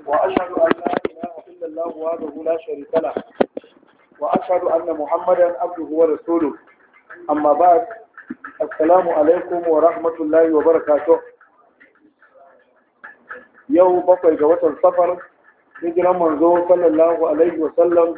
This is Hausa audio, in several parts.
وأشهد أن لا إله إلا الله وحده لا شريك له وأشهد أن محمدا عبده ورسوله أما بعد السلام عليكم ورحمة الله وبركاته. يوم بقي جوات السفر هجرة منذ صلى الله عليه وسلم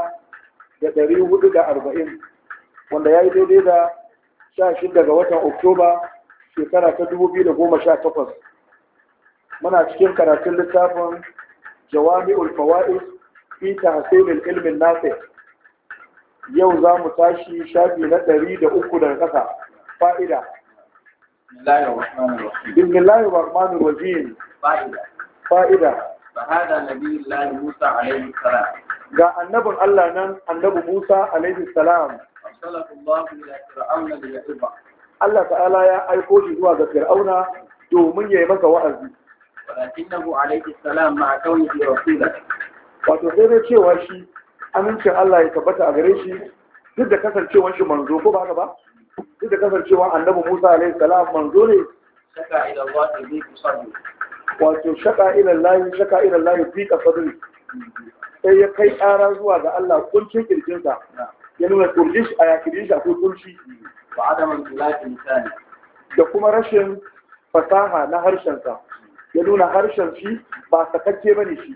1440 wanda ya yi daidai da 16 ga watan Oktoba shekara ta 2018. Muna cikin karatun littafin Jawami'ul Fawaid fi tahsilil ilmin nafi. Yau za mu tashi shafi na 103 daga ƙasa. Fa'ida. Bismillahir Rahmanir Rahim. Fa'ida. فهذا نبي الله موسى عليه السلام. Ga annabin Allah nan, annabi Musa alaihi salam. أرسله الله إلى فرعون ليعظه. Allah ta'ala ya aiko shi zuwa ga Fir'auna domin ya yi masa wa'azi. ولكنه عليه السلام مع كونه رسولا. Wato sai dai cewa shi amincin Allah ya tabbata a gare shi duk da kasancewar shi manzo ko ba haka ba? Duk da kasancewar annabi Musa alaihi salam manzo ne. شكا إلى الله في صدره. Wato shaka ila Allah fi qasadri. Sai ya kai ƙara zuwa ga Allah kuncin kirjinsa. Ya nuna kurjish a yakirin shi akwai kunci. وعدم انطلاق لسانه. Da kuma rashin fasaha na harshensa. Ya nuna harshen shi ba sakakke bane shi.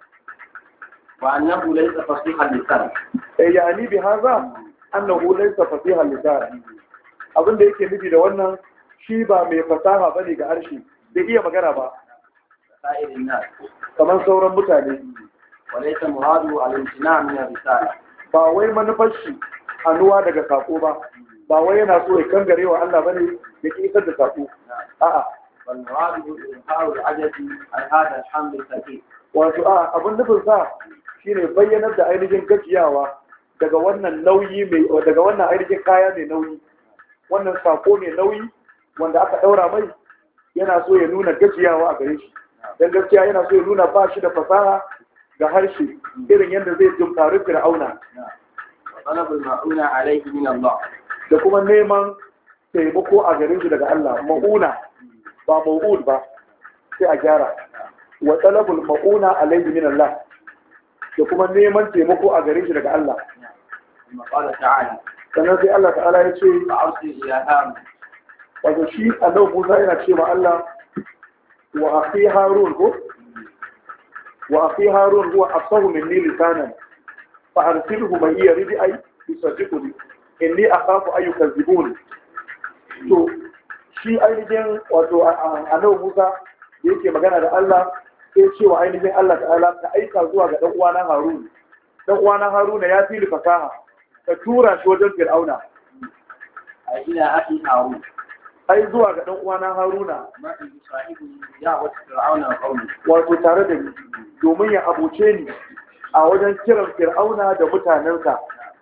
وأنه ليس فصيح اللسان. Yani bi haza annahu laysa fasiha lisan. Abinda yake nufi da wannan shi ba mai fasaha bane ga harshe, bai iya magana ba سائر الناس. kamar sauran mutane. وليس مراده الامتناع من الرسالة. Ba wai manufar shi hannuwa daga sako ba, ba wai yana so ya kangare wa Allah bane ya ki isar da sako. A'a, بل مراده إظهار العجز عن هذا الحمل الثقيل. wato abin nufin sa shine bayyanar da ainihin gajiyawa daga wannan nauyi daga wannan ainihin kaya mai nauyi, wannan sako mai nauyi wanda aka daura mai, yana so ya nuna gajiyawa a gare shi. Dan gaskiya yana so ya nuna ba shi da fasaha ga harshe irin yadda zai tumfari Fir'auna. وطلب المعونة عليه من الله. Da kuma neman taimako a gare shi daga Allah. Ma'una ba ma'ud ba, sai a gyara. Wa talabul ma'una alayhi min Allah. Da kuma neman taimako a gare shi daga Allah. ثم قال تعالى Sannan sai Allah ta'ala ya ce, فأرسل إلى هارون. wato shi annabi Musa yana ce ma Allah wa akhi Harun ko wa akhi Harun huwa afsahu minni lisanan fa arsilhu ma iya ridi ay yusaddiquni inni akhafu ay yukazzibuni. To shi ainihin wato annabi Musa da yake magana da Allah sai ce wa ainihin Allah ta'ala ka aika zuwa ga dan uwana Harun. Dan uwana Haruna ya fi fasaha, ka tura shi wajen Fir'auna. أي إلى أخي هارون. Ai zuwa ga dan uwana Haruna ما يصاحبني دعوة فرعون وقومه. wato tare da ni domin ya abuce ni a wajen kiran Fir'auna da mutanensa.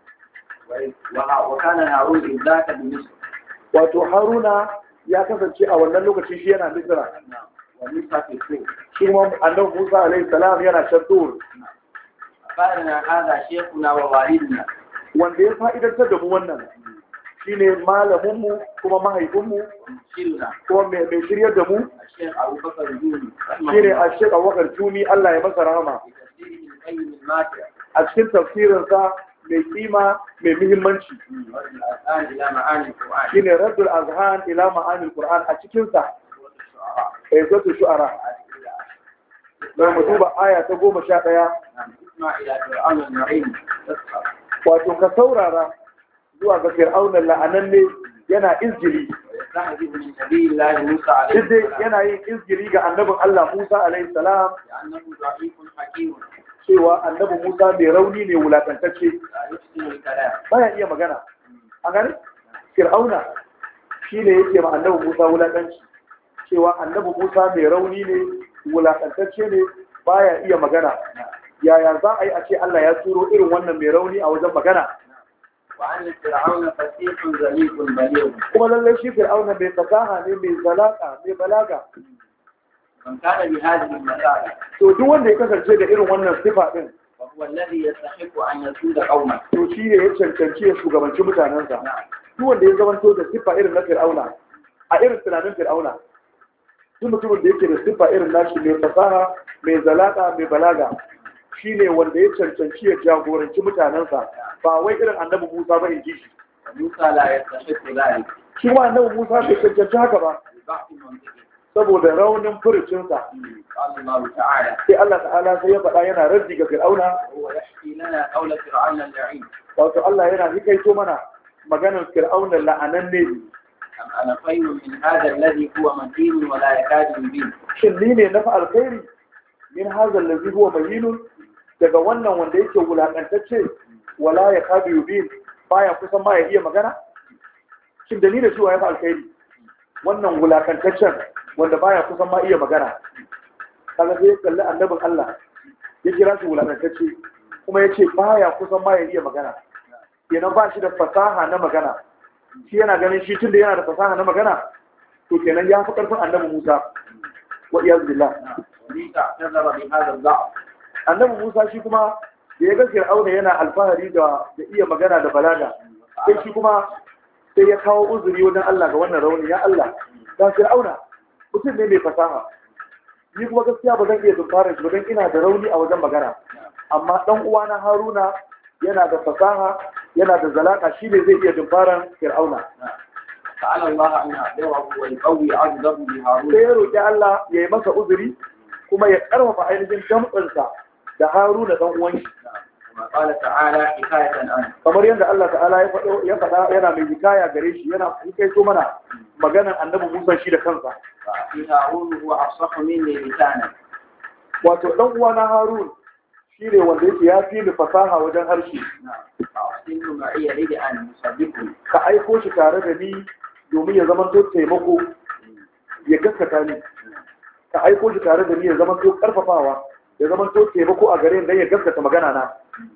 وكان هارون إذ ذاك بمصر. Wato Haruna ya kasance a wannan lokacin shi yana Misra, وموسى في السور. shi kuma annabi Musa alaihi salam yana Shaddur. فإننا هذا شيخنا ووالدنا. Wanda ya fa'idantar da mu wannan shine malaminmu kuma mahaifinmu شيخنا kuma mai shiryar da mu الشيخ أبو بكر الجوني. shine Sheikh Abubakar Jumi, Allah ya masa rahama. بتفسيره القيم الماتع. A cikin tafsirinsa mai kima mai muhimmanci ورد الأذهان إلى معاني القرآن. shine Raddul Azhan ila Ma'anil Qur'an. A cikin sa والشعراء. suratul Shu'ara da mu duba aya ta 11. اسمع إلى فرعون المعين تسخر. Wato ka saurara zuwa ga Fir'auna la'ananne yana izgili, ويستهزئ من نبي الله موسى عليه duk dai السلام. yana yin izgili ga annabin Allah Musa alaihi salam, لأنه ضعيف حكيم cewa annabi Musa mai rauni ne wulakantacce, لا يحسن الكلام. baya iya magana. A gani Fir'auna shine yake ma annabi Musa wulakanci, cewa annabi Musa mai rauni ne wulakantacce ne, baya iya magana. Yaya za a yi a ce Allah ya turo irin wannan mai rauni a wajen magana? وأن فرعون فسيح ذليق بليغ. Kuma lallai shi Fir'auna mai fasaha ne, mai zalaka, mai balaga. من كان بهذه المسائل To duk wanda ya kasance da irin wannan sifa din, وهو الذي يستحق أن يسود قومه. to shi ne ya cancanci ya shugabanci mutanensa. نعم. Duk wanda ya zamanto da sifa irin na Fir'auna, a irin tunanin Fir'auna, duk mutumin da yake da siffa irin nashi mai fasaha mai zalaka mai balaga shine wanda ya cancanci ya jagoranci mutanensa ba wai irin annabi Musa ba in ji shi Musa la yastahiqu dhalik shi ma annabi Musa bai cancanci haka ba saboda raunin furucinsa Allah ta'ala sai Allah ta'ala sai ya faɗa yana raddi ga Fir'auna huwa yahki lana qawla fir'auna al-la'in wato Allah yana hikaito mana maganar Fir'auna la'ananne am ana khayrun min hadha alladhi huwa matin wa la yakadu yubin shin ni ne nafi alkhairi min hadha alladhi huwa mahin daga wannan wanda yake wulakantacce wala yakadu yubin baya kusan ma ya iya magana shin da ni da shi wa yafi alkhairi wannan wulakantaccen wanda baya kusan ma iya magana kaga sai ya kalli annabin Allah ya kira shi wulakantacce kuma ya ce baya kusan ma ya iya magana kenan ba shi da fasaha na magana shi yana ganin shi tunda yana da fasaha na magana to kenan ya fi karfin annabi Musa wa iyaz billah annabi Musa shi kuma da ya ga Fir'auna yana alfahari da iya magana da balaga sai shi kuma sai ya kawo uzuri wajen Allah ga wannan rauni ya Allah ga Fir'auna mutum ne mai fasaha ni kuma gaskiya ba zan iya dumfara shi ba don ina da rauni a wajen magana amma dan uwana Haruna yana da fasaha yana da zalaka shi ne zai iya dumfaran Fir'auna ta'ala Allah an ya'dahu wa yuqawwi 'azdahu bi Harun sai ya roki Allah ya yi masa uzuri kuma ya karfafa ainihin damtsansa da Haruna dan uwan shi قال تعالى حكاية عنه kamar yadda Allah ta'ala ya faɗa yana mai hikaya gare shi yana hikaito mana maganar annabi Musa shi da kansa في هارون هو أفصح مني لسانا wato dan uwa na Harun shine wanda yake ya fi fasaha wajen harshe فأرسله معي يريد أن يصدقني ka aiko shi tare da ni domin ya zama to taimako ya gaskata ni ka aiko shi tare da ni ya zama to karfafawa ya zama to taimako a gare ni dan ya gaskata magana na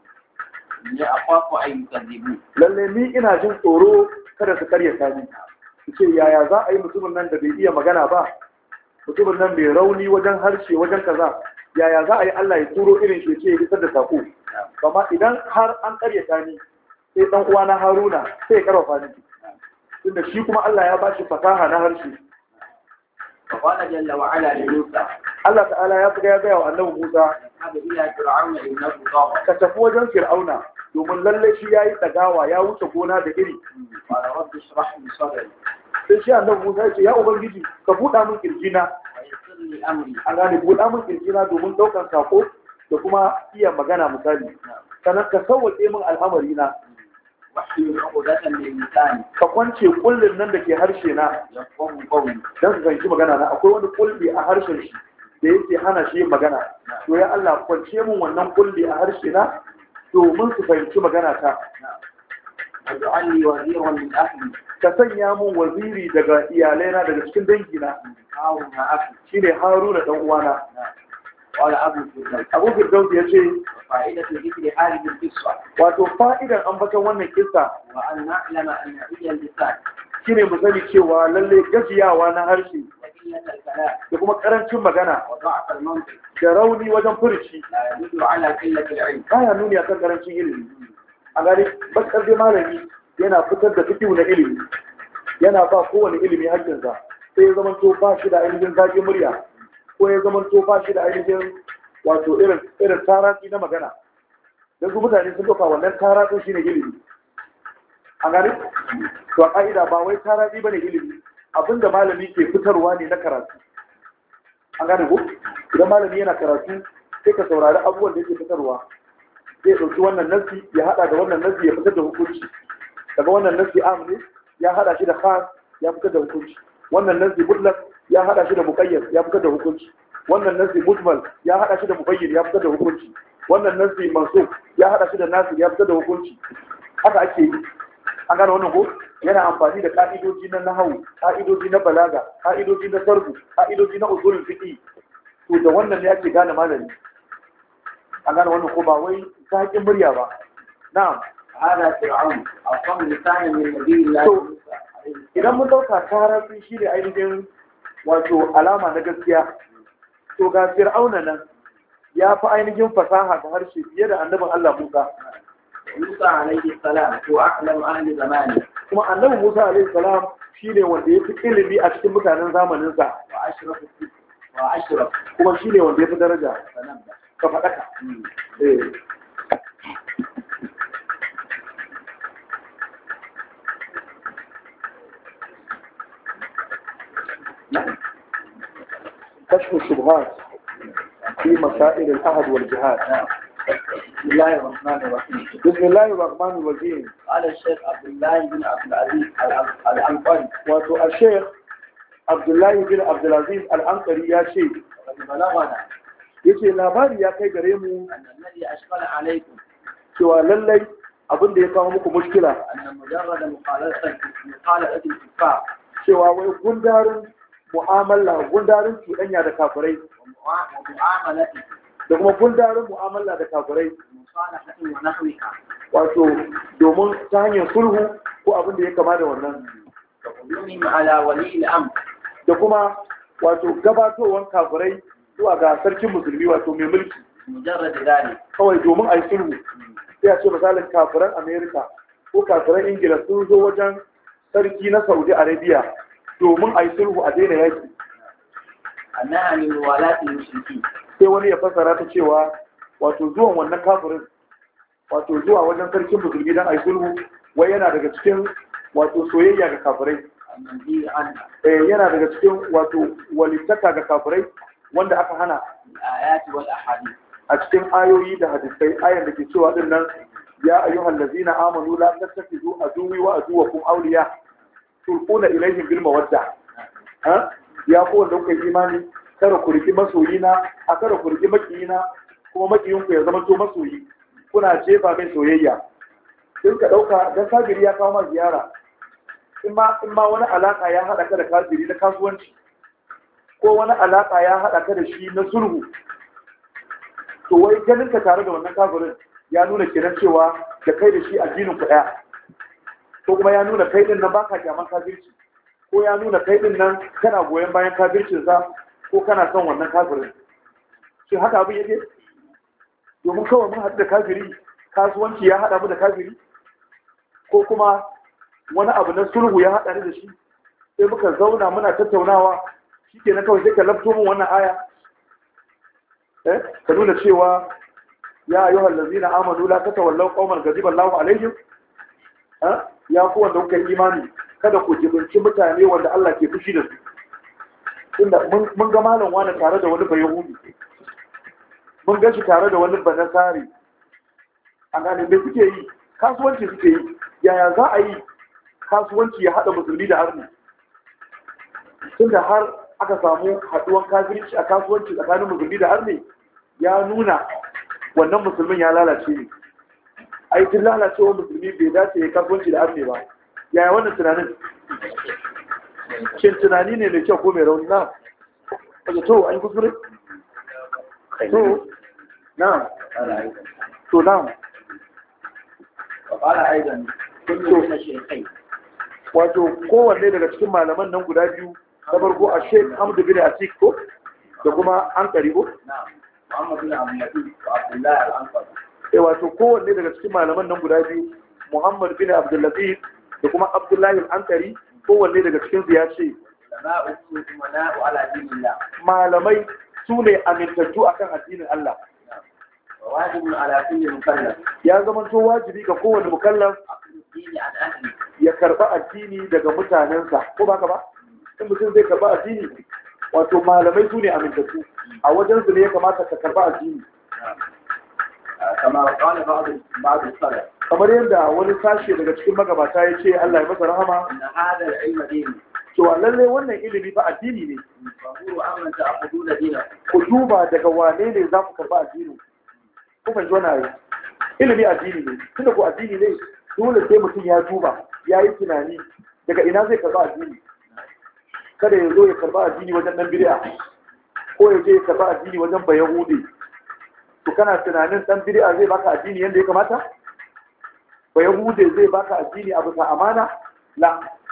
ya akwafu an yukadibu lalle ni ina jin tsoro kada su karyata ni ce yaya za a yi mutumin nan da bai iya magana ba mutumin nan mai rauni wajen harshe wajen kaza yaya za a yi Allah ya turo irin shi ce ya isar da sako amma idan har an karyata ni sai dan uwana Haruna sai ya karfafa ni tunda shi kuma Allah ya bashi fasaha na harshe فقال جل وعلا لموسى Allah ta'ala ya fi ya gaya wa annabi Musa اذهب إلى فرعون إنه طغى ka tafi wajen Fir'auna domin lalle shi yayi dagawa ya wuce gona da iri قال رب اشرح لي صدري sai shi annabi Musa ya ce ya ubangiji ka buɗa min kirjina ويسر لي أمري a gane buɗa min kirjina domin ɗaukar sako da kuma iya magana misali sannan ka sauwaƙe min al'amari na واحلل عقدة من لساني ka kwance kullin nan da ke harshe na يفقهوا قولي don su fahimci magana na akwai wani kulli a harshen shi da yake hana shi yin magana to ya Allah kwance min wannan kulli a harshe na domin su fahimci magana ta واجعل لي وزيرا من أهلي ka sanya min waziri daga iyalaina daga cikin dangina هارون أخي shine Haruna dan uwana قال أبو الفردوس Abu Firdaus ya ce فائدة ذكر هذه القصة wato fa'idan ambaton wannan kissa وأن نعلم أن عي اللسان shine mu sani cewa lalle gajiyawa na harshe وقلة الكلام da kuma karancin magana وضعف المنطق da rauni wajen furici لا يدل على قلة العلم baya nuni akan karancin ilimi a gari bakar dai malami yana fitar da fikihu na ilimi yana ba kowane ilimi hakkinsa sai ya zama to ba shi da ainihin zaƙin murya ko ya zama to ba shi da ainihin wato irin taraki na magana don su mutane sun ɗauka wannan tarakin shi ne ilimi a gari to a ƙa'ida ba wai taraki ba ne ilimi abinda malami ke fitarwa ne na karatu an gane ko idan malami yana karatu sai ka saurari abubuwan da yake fitarwa zai ɗauki wannan nasi ya haɗa da wannan nasi ya fitar da hukunci daga wannan nasi am ne ya haɗa shi da khas ya fitar da hukunci wannan nasi mutlaq ya haɗa shi da muqayyad ya fitar da hukunci wannan nasi mujmal ya haɗa shi da mubayyin ya fitar da hukunci wannan nasi mansub ya haɗa shi da nasir ya fitar da hukunci haka ake yi an gane wannan ko yana amfani da ka'idoji na nahawu ka'idoji na balaga ka'idoji na sarfu ka'idoji na usulul fiqh to da wannan ne ake gane malami an gane wannan ko ba wai zaƙin murya ba na'am هذا فرعون أصم لسان من نبي الله موسى idan mun dauka tarafi shi ne ainihin wato alama na gaskiya to ga fir'auna nan ya fi ainihin fasaha da harshe fiye da annabin Allah Musa موسى عليه السلام هو أعلم أهل زمانه kuma annabi Musa alaihi salam shine wanda ya fi ilimi a cikin mutanen zamaninsa وأشرف kuma shine wanda ya fi daraja فنبدأ. ka faɗaka eh كشف الشبهات في مسائل الأهد والجهاد. بسم الله الرحمن الرحيم. بسم الله الرحمن الرحيم. قال الشيخ عبد الله بن عبد العزيز العنقري. واتو الشيخ عبد الله بن عبد العزيز العنقري يا شيخ. بلغنا. yace labari ya kai gare mu annabi ashkala alaikum cewa lallai abin da ya kawo muku mushkila anna mujarrad muqalati al-kufar cewa wai gundarin cuɗanya da kafirai wa mu'amalati da kuma gundarin mu'amala da kafirai musalahatin wa nahwiha wato domin ta hanyar sulhu ko abin da ya kama da wannan qulumi ala wali al-amr da kuma wato gabatowar kafirai zuwa ga sarkin musulmi wato mai mulki mujarrad dalik kawai domin a yi sulhu sai a ce misalin kafiran amerika ko kafiran ingila sun zo wajen sarki na saudi arabia domin a yi sulhu a daina yaki annaha min walati mushriki sai wani ya fassara ta cewa wato zuwan wannan kafirin wato zuwa wajen sarkin musulmi don a yi sulhu wai yana daga cikin wato soyayya ga kafirai yana daga cikin wato walittaka ga kafirai wanda aka hana ayati wal ahadith a cikin ayoyi da hadisai ayan da ke cewa din nan ya ayyuhal ladzina amanu la tattakhidhu aduwwi wa aduwwakum awliya tulquna ilayhim bil mawadda ha ya ko wanda kuka imani kada ku riki masoyina a kada ku riki makiyina kuma makiyinku ya zama to masoyi kuna jefa mai soyayya in ka dauka dan kafiri ya kawo ma ziyara in ma wani alaka ya hada ka da kafiri na kasuwanci ko wani alaka ya hada ka da shi na sulhu to wai ganin ka tare da wannan kafirin ya nuna kenan cewa da kai da shi addinin ku daya ko kuma ya nuna kai din nan baka kyaman kafirci ko ya nuna kai din nan kana goyon bayan kafircin sa ko kana son wannan kafirin shi haka abin yake domin kawai mun haɗu da kafiri kasuwanci ya haɗa mu da kafiri ko kuma wani abu na sulhu ya haɗa ni da shi sai muka zauna muna tattaunawa shi ke na kawai sai ka lafto min wannan aya ka nuna cewa ya ayyuhal ladzina amanu la tatawallaw qauman ghadiba Allahu alaihim ya ku wanda kuka yi imani kada ku jibinci mutane wanda Allah ke fushi da su inda mun ga malam wani tare da wani bayahudi mun ga shi tare da wani banasari a gane me suke yi kasuwanci suke yi yaya za a yi kasuwanci ya haɗa musulmi da arni tunda har aka samu haɗuwan kafirci a kasuwanci tsakanin musulmi da arni ya nuna wannan musulmin ya lalace ne aikin lalacewar musulmi bai dace ya kasuwanci da arni ba yaya wannan tunanin shin tunani ne mai kyau ko mai rauni na wajen to an yi kusurai to na to na وقال أيضا كل من الشيخين wato kowanne daga cikin malaman nan guda biyu na farko a sheik hamdu bin atik ko da kuma an karibo محمد بن عبد اللطيف وعبد الله الأنصاري wato kowanne daga cikin malaman nan guda biyu muhammad bin abdullatif da kuma abdullahi al-ankari kowanne daga cikin su ya ce malamai su ne amintattu akan addinin Allah wajibun ala kulli mukallaf ya zama to wajibi ga kowanne mukallaf dini an ahli ya karba addini daga mutanensa ko baka ba in mutum zai karba addini wato malamai su ne amintattu a wajen su ne ya kamata ka karba addini kama qala ba'd salaf kamar yadda wani sashe daga cikin magabata ya ce Allah ya masa rahama inna hadha al-ilma dini to lalle wannan ilimi fa addini ne fahuru amman ta'khuduna dinakum ku duba daga wane ne za ku karba addini ko ban jona yi ilimi addini ne tunda ko addini ne dole sai mutum ya duba ya yi tunani daga ina zai karba addini kada ya zo ya karba addini wajen dan bid'a ko ya je ya karba addini wajen bayahudi to kana tunanin dan bid'a zai baka addini yanda ya kamata bayahudi zai baka addini abu ta amana la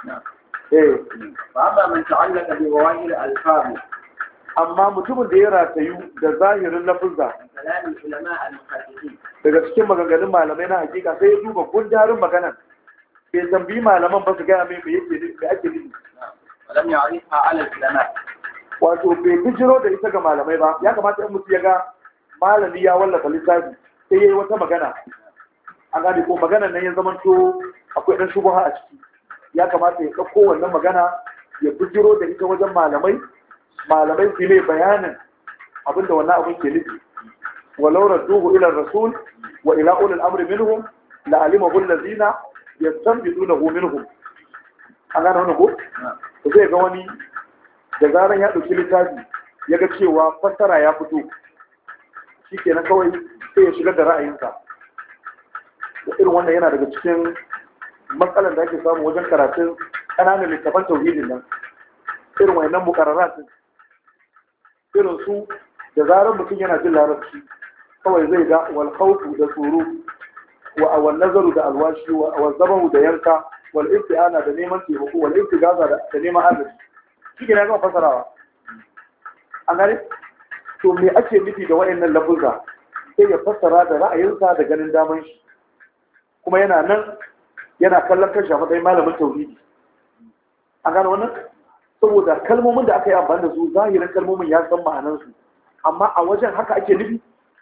amma man ta'allaka bi wawahir al-fahmi amma mutumin da ya ratayu da zahirin lafuzza kalamin ulama al-muhaddisin daga cikin maganganun malamai na hakika sai ya duba gundarin maganan bai tambayi malaman ba su gaya mai me ake nufi. ولم يعرفها على العلماء. Wato bai bijiro da ita ga malamai ba, ya kamata in mutum ya ga malami ya wallafa littafi sai ya yi wata magana, an gane ko maganar nan ya zamanto akwai ɗan shubuha a ciki, ya kamata ya ɗauko wannan magana ya bijiro da ita wajen malamai su ne bayanin abinda wannan abin ke nufi. walau radduhu ila rasul wa ila ulil amri minhum la alimahu allazina yastanbidunahu minhum. An gane wannan ko to zai ga wani da zaran ya ɗauki littafi ya ga cewa fassara ya fito shi kenan kawai sai ya shigar da ra'ayinsa. Irin wannan yana daga cikin matsalar da ake samu wajen karatun ƙananan littafan tauhidin nan, irin wayannan mukarraratin irin su da zaran mutum yana jin larabci kawai zai ga wal khawfu da tsoro wa wal nazaru da alwashi wa zabahu da yanka wal isti'ana da neman taimako wal istigaza da neman agaji. shi ne ya gama fasarawa. An gane? To me ake nufi da wayannan lafuzza? Sai ya fassara da ra'ayinsa da ganin daman shi, kuma yana nan yana kallon kanshi a matsayin malamin tauhidi. An gane wannan? Saboda kalmomin da aka yi amfani da su zahirin kalmomin ya san ma'anansu, amma a wajen haka ake nufi.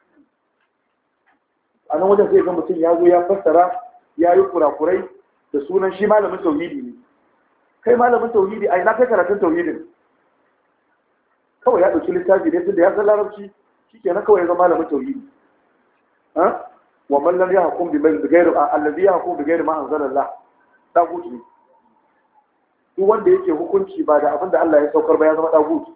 A nan wajen sai ga mutum ya zo ya fassara ya yi kurakurai da sunan shi malamin tauhidi ne. Kai malamin tauhidi a ina kai karatun tauhidin? Kawai ya ɗauki littafi ne tun da ya san larabci shi ke na kawai ya zama malamin tauhidi. Wa mallan ya hukum bi gairu allazi ya hukum bi gairu ma anzalallah dagut ne. Duk wanda yake hukunci ba da abin da Allah ya saukar ba ya zama dagut.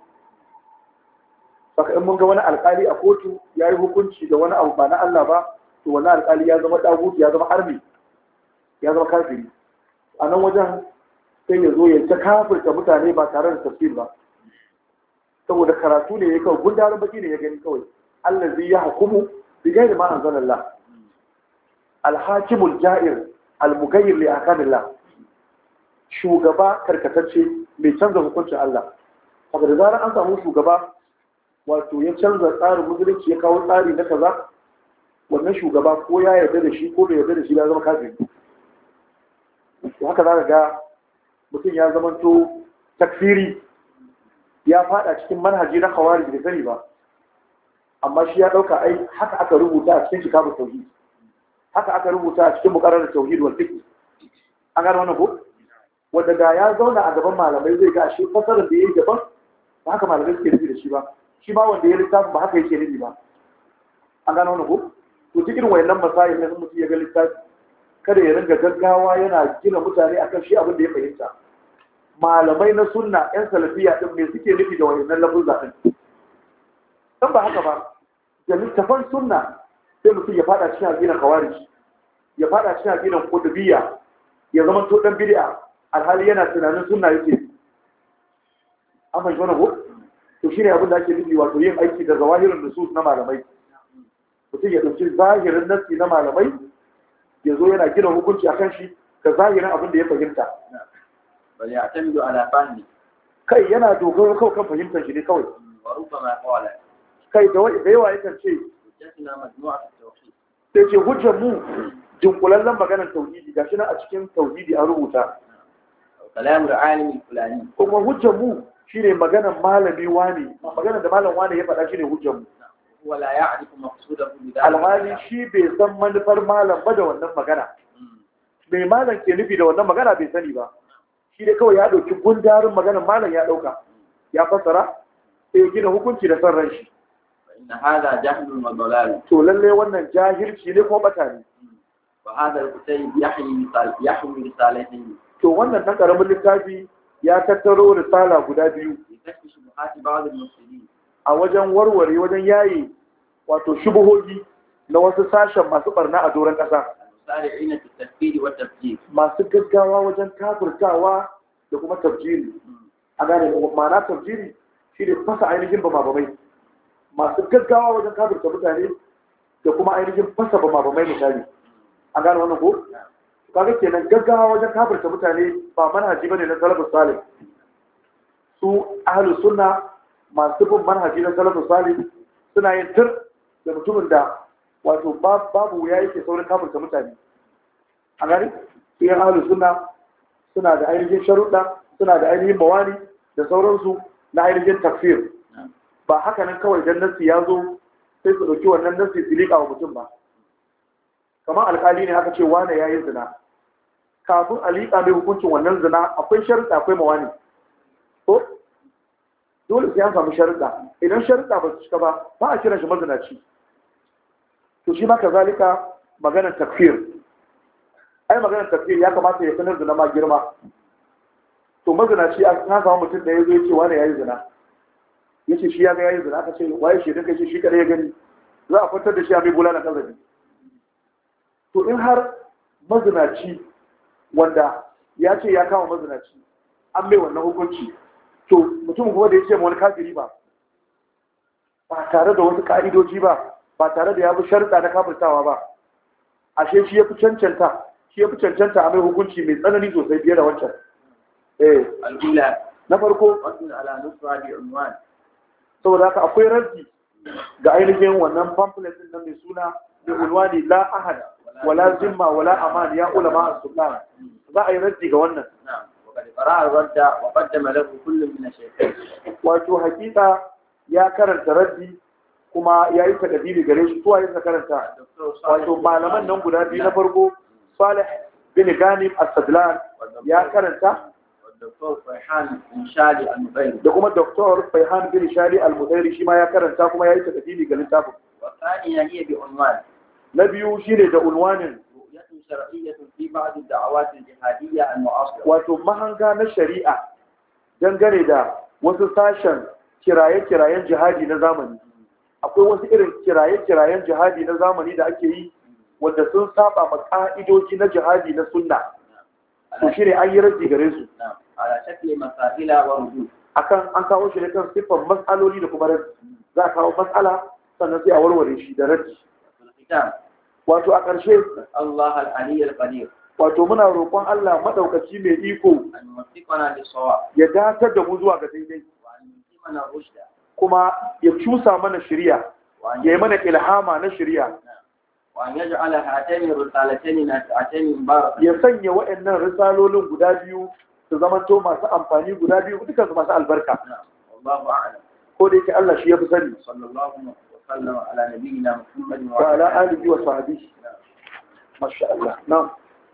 Saka in mun ga wani alƙali a kotu ya yi hukunci da wani abu ba na Allah ba, to wani alƙali ya zama dagut, ya zama armi, ya zama kafiri. A nan wajen sai ya zo ya ta kafirta mutane ba tare da tafsir ba, saboda karatu ne ya kawai gundarin baki ne ya gani kawai. Allazi ya hukumu bi ghairi ma anzalallah, al-hakimul ja'ir al-mughayyir li ahkamillah, shugaba karkatacce mai canza hukuncin Allah. Saboda zarar an samu shugaba wato ya canza tsarin musulunci ya kawo tsari na kaza, wannan shugaba ko ya yarda da shi ko bai yarda da shi ya zama kafiri. Haka za ka ga mutum ya zamanto takfiri, ya fada cikin manhaji na khawarij da sani ba, amma shi ya dauka ai haka aka rubuta a cikin kitabut tauhid, haka aka rubuta a cikin muqarrar tauhid wal fiqh. An gano wannan ko wanda da ya zauna a gaban malamai zai ga shi fasarar da yayi daban, ba haka malamai suke nufi da shi ba, shi ba wanda ya littafi ba haka yake nufi ba. An gano wannan ko to duk irin wayannan masail ne mutum ya ga littafi kada ya ringa gaggawa yana gina mutane akan shi abin da ya fahimta. Malamai na sunna yan salafiya din me suke nufi da wayannan lafuzza din? Dan ba haka ba, da littafan sunna sai mutum ya fada cikin aqidan khawarij, ya fada cikin aqidan qutbiyya, ya zama to dan bid'a alhali yana tunanin sunna yake. Amma jona ko to shine abin da ake nufi wato yin aiki da zawahirin nusus na malamai. Mutum ya dauki zahirin nasi na malamai ya zo yana gina hukunci akan shi da zahirin abin da ya fahimta. bal ya'tamidu ala fahmi. Kai yana dogaro kawai kan fahimtar shi ne kawai. wa rubbama qala Kai da yawa yakan ce hujjatuna majmu'at at-tawhid. sai ce hujjar mu jinkulallen maganar tauhidi gashi nan a cikin tauhidi an rubuta. kalam al-alim fulani. Kuma hujjar mu shine maganar malami wani, maganar da malam wani ya faɗa shine hujjar mu. wala ya'rifu maqsudahu bi Alhali shi bai san manufar malam ba da wannan magana. Mai malam ke nufi da wannan magana bai sani ba. Shi dai kawai ya ɗauki gundarin maganar malam ya ɗauka, ya fassara sai ya gina hukunci da son ran shi. inna hadha jahlun wa dalal. To lalle wannan jahilci ne ko bata ne. wa hadha al-kutayb yahwi risalatayn. To wannan dan karamin littafi ya tattaro risala guda biyu yakashfu shubuhat ba'd al-muslimin. a wajen warware wajen yayi wato shubuhohi na wasu sashen masu barna a doron ƙasa, al-musari'ina fi at-takfir wa at-tafjir. masu gaggawa wajen kafirtawa da kuma tafjiri. A gane ma'ana tafjiri shi ne fasa ainihin bama-bamai, masu gaggawa wajen kafirta mutane da kuma ainihin fasa bama-bamai misali. A gane wannan ko? Kaga kenan gaggawa wajen kafirta mutane ba manhaji bane na salafus salih. Su ahlus sunna masu bin manhaji na salafus salih suna yin tir da mutumin da wato babu wuya yake saurin kafirta mutane. A gane yan ahlus sunna suna da ainihin sharuɗa, suna da ainihin mawani da sauransu na ainihin takfir. Ba haka nan kawai dan nasi ya zo sai su ɗauki wannan nasi su liƙa wa mutum ba. Kamar alƙali ne aka ce wane ya yi zina, kafin a liƙa mai hukuncin wannan zina akwai sharuɗa akwai mawani. Ko dole sai an samu sharuɗa, idan sharuɗa ba su cika ba ba a kiran shi mazinaci. To shi ma kazalika maganar takfir, ai maganar takfir ya kamata ya sanar zina ma girma. To mazinaci an samu mutum da ya zo ya ce wane ya yi zina, ya ce shi ya ga ya yi zina, aka ce waye shi dinka shi kaɗai ya gani, za a kwantar da shi a mai bulalan kazabi. To in har mazinaci wanda ya ce ya kama mazinaci an mai wannan hukunci, to mutum kuma da ya ce ma wani kafiri ba tare da wasu ka'idoji ba tare da ya bi sharuɗa na kafirtawa ba, ashe shi ya fi cancanta a mai hukunci mai tsanani sosai fiye da wancan. Na farko saboda haka akwai raddi ga ainihin wannan pamphlet din nan mai suna da unwani la ahad wala zimma wala aman ya ulama as-sultan. Za a yi raddi ga wannan. Wato hakika ya karanta raddi kuma ya yi takadiri gare shi. Suwa yin karanta wato malaman nan guda biyu. Na farko Salih bin Ghanib as-Sadlan ya karanta da kuma Dr. Faihan bin Shali al-Mudairi shi ma ya karanta kuma ya yi takadiri ga littafin. Na biyu shi ne da unwanin wato mahanga na shari'a dangane da wasu sashen kiraye-kirayen jihadi na zamani. Akwai wasu irin kiraye-kirayen jihadi na zamani da ake yi wanda sun saba ma ka'idoji na jihadi na sunna. To shi ne an yi raddi gare su akan an kawo shi ne kan siffar matsaloli da kuma raddi. Za a kawo matsala sannan sai a warware shi da raddi. Wato a ƙarshe Allah al-Aliyyul Qadir, wato muna roƙon Allah madaukaci mai iko ya datar da mu zuwa ga daidai kuma ya cusa mana shari'a, ya yi mana ilhama na shari'a, ya sanya waɗannan risalolin guda biyu su zamanto masu amfani guda biyu dukansu masu albarka. Ko da yake Allah shi ya fi sani. وسلم على نبينا محمد وعلى آله وصحبه. ما شاء الله. نعم.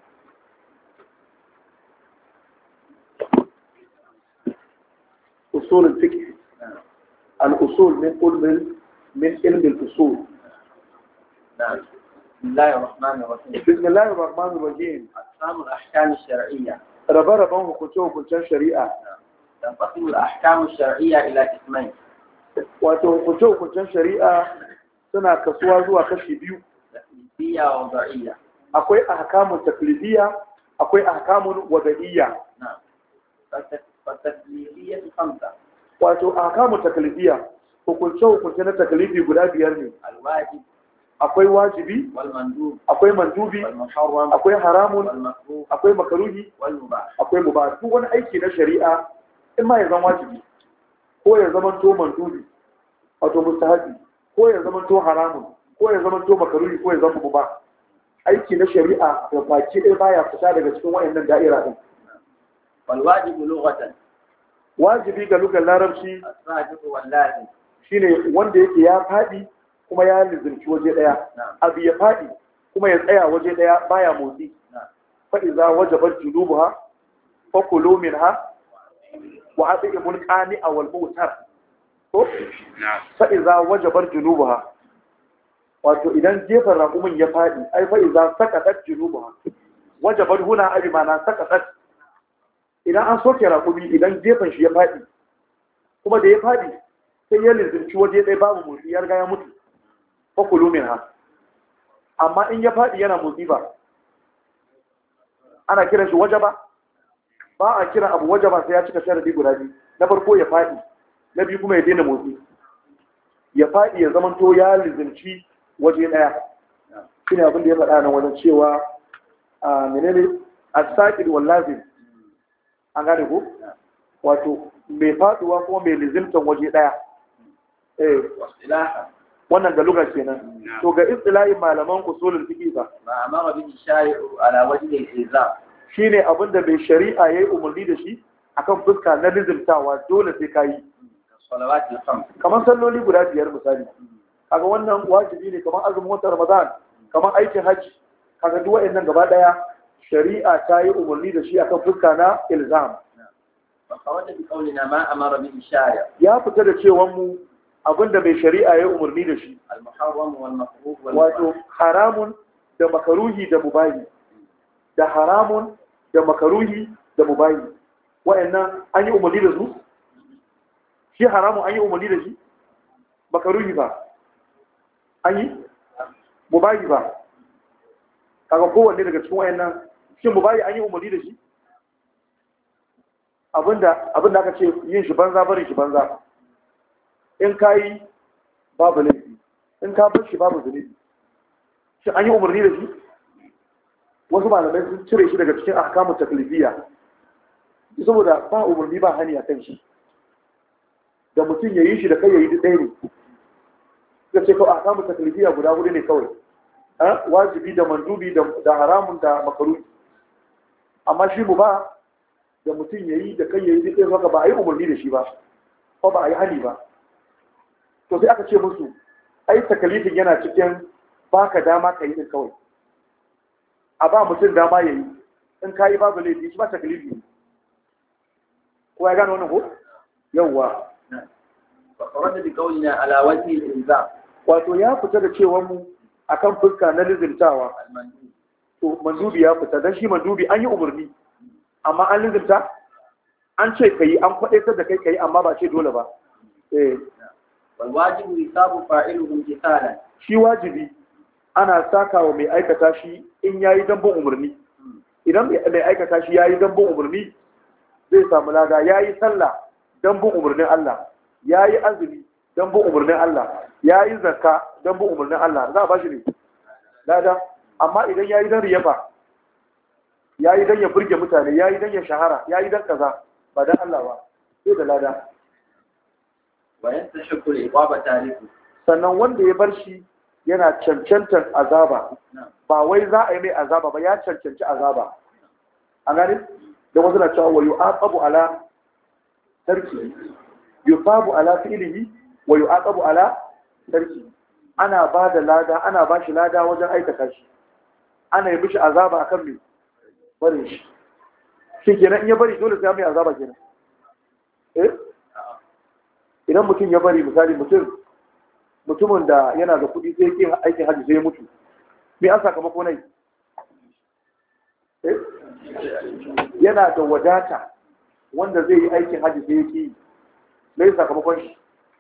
أصول الفقه. الأصول من علم الأصول. نعم. بسم الله الرحمن الرحيم. بسم الله الرحمن الرحيم. أقسام الأحكام الشرعية. ربما كنت شريعة. تنقسم الأحكام الشرعية إلى قسمين. wato hukunce-hukuncen shari'a suna kasuwa zuwa kashi biyu. Taklifiyya wa wada'iyya. Akwai ahkamun taklifiyya, akwai ahkamun wada'iyya. Taklifiyya khamsa. Wato ahkamun taklifiyya hukunce-hukunce na taklifi guda biyar ne. Alwajib. Akwai wajibi, akwai mandubi, akwai haramun, akwai makaruhi, akwai mubah. Duk wani aiki na shari'a in ma ya zama wajibi ko ya zama to mandubi wato mustahabi ko ya zama to haramun ko ya zama to makaruhi ko ya zama mubah, aiki na shari'a da baki ɗaya baya fita daga cikin wayannan da'ira din. wal wajibu lughatan, wajibi ga lugar larabci as-sajibu wal lazim, shine wanda yake ya fadi kuma ya lizimci waje daya. Abu ya fadi kuma ya tsaya waje daya baya motsi. Fa iza wajabat junubuha fa kulu minha wa atimul qani'a wal mu'tar. To fa iza wajabat junubuha, wato idan gefen raƙumin ya fadi ai fa iza saqatat junubuha, wajabat huna abi mana saqatat. Idan an soke raƙumi idan gefen shi ya fadi kuma da ya fadi sai ya lizimci waje ɗaya babu motsi ya riga ya mutu, fakulu min ha. Amma in ya faɗi yana motsi ba ana kiran shi wajaba? Ba a kiran abu wajaba sai ya cika sharadi guda biyu. Na farko ya faɗi, na biyu kuma ya daina motsi. Ya faɗi ya zamanto ya lizimci waje ɗaya. Shi ne abin da ya faɗa nan wajen cewa a menene as-saqid wal lazim, an gane ko? Wato mai faɗuwa kuma mai lizimtan waje ɗaya. Wannan ga lugar kenan. To ga istilahin malaman usulul fiqh ba ma amara bi shari'u ala wajhi al-ilzam, shine abinda bai shari'a yayi umarni da shi akan fuska na lizimtawa dole sai kai salawati al-khams kamar salloli guda biyar misali kaga wannan wajibi ne kamar azumin watan Ramadan kamar aikin haji kaga duk wayannan gaba daya shari'a ta yi umarni da shi akan fuska na ilzam fa qawla bi qawlina ma amara bi shari'a ya fita da cewan mu abinda mai shari'a ya umarni da shi al-muharram wal makruh wal wato haramun da makaruhi da mubahi da haramun da makaruhi da mubahi wayannan an yi umarni da su shi haramun an yi umarni da shi makaruhi ba an yi mubahi ba kaga kowanne daga cikin wayannan shi mubahi an yi umarni da shi abinda aka ce yin shi banza barin shi banza in ka yi babu laifi in ka bar shi babu zunubi shi an yi umarni da shi wasu malamai sun cire shi daga cikin ahkamu taklifiyya saboda ba umarni ba hani a kan shi da mutum ya yi shi da kai ya yi ɗaya ne suka ce kawai ahkamu taklifiyya guda hudu ne kawai wajibi da mandubi da haramun da makaruhi amma shi mu ba da mutum ya yi da kai ya yi ɗaya haka ba a yi umarni da shi ba ko ba a yi hani ba to sai aka ce musu ai takalifin yana cikin baka dama ka yi din kawai a ba mutum dama ya yi in ka yi babu laifi shi ba takalifi ne ko ya gane wannan ko yawwa fa qawla bi qawlina ala wajhi al-ilzam wato ya fita da cewar mu akan fuska na lizimtawa to mandubi ya fita dan shi mandubi an yi umarni amma an lizimta an ce kai an kwadaitar da kai kai amma ba ce dole ba والواجب يصاب فاعله امتثالا shi wajibi ana sakawa mai aikata shi in yayi dambon umarni idan mai aikata shi yayi dambon umarni zai samu lada yayi sallah dambon umarnin Allah yayi azumi dambon umarnin Allah yayi zakka dambon umarnin Allah za a bashi ne lada amma idan yayi dan riyafa yayi dan ya burge mutane yayi dan ya shahara yayi dan kaza ba dan Allah ba sai da lada bayan ta shakul iqaba tariku sannan wanda ya bar shi yana cancantar azaba ba wai za a yi mai azaba ba ya cancanci azaba a gani da wasu na cewa wa yu'aqabu ala tarki yusabu ala fi'lihi wa yu'aqabu ala tarki ana ba da lada ana ba shi lada wajen aikata shi ana yi mishi azaba akan me barin shi shi kenan in ya bari dole sai mai azaba kenan idan mutum ya bari misali mutumin da yana da kuɗi sai yake aikin hajji sai ya mutu me an sakamako nai yana da wadata wanda zai yi aikin hajji sai yake yi me sakamakon shi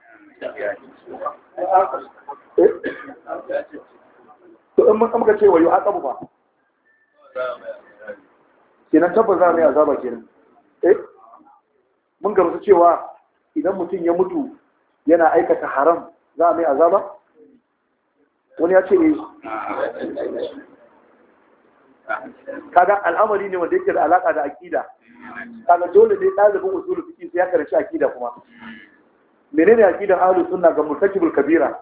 to in muka ce wayo aqabu ba kenan tabbas za mu yi azaba kenan mun gamsu cewa idan mutum ya mutu yana aikata haram za a mai azaba? Wani ya ce kaga al'amari ne wanda yake da alaka da akida kaga dole ne ɗalibin usul fiqh sai ya karanci akida kuma menene akidan ahlus sunna ga murtakibul kabira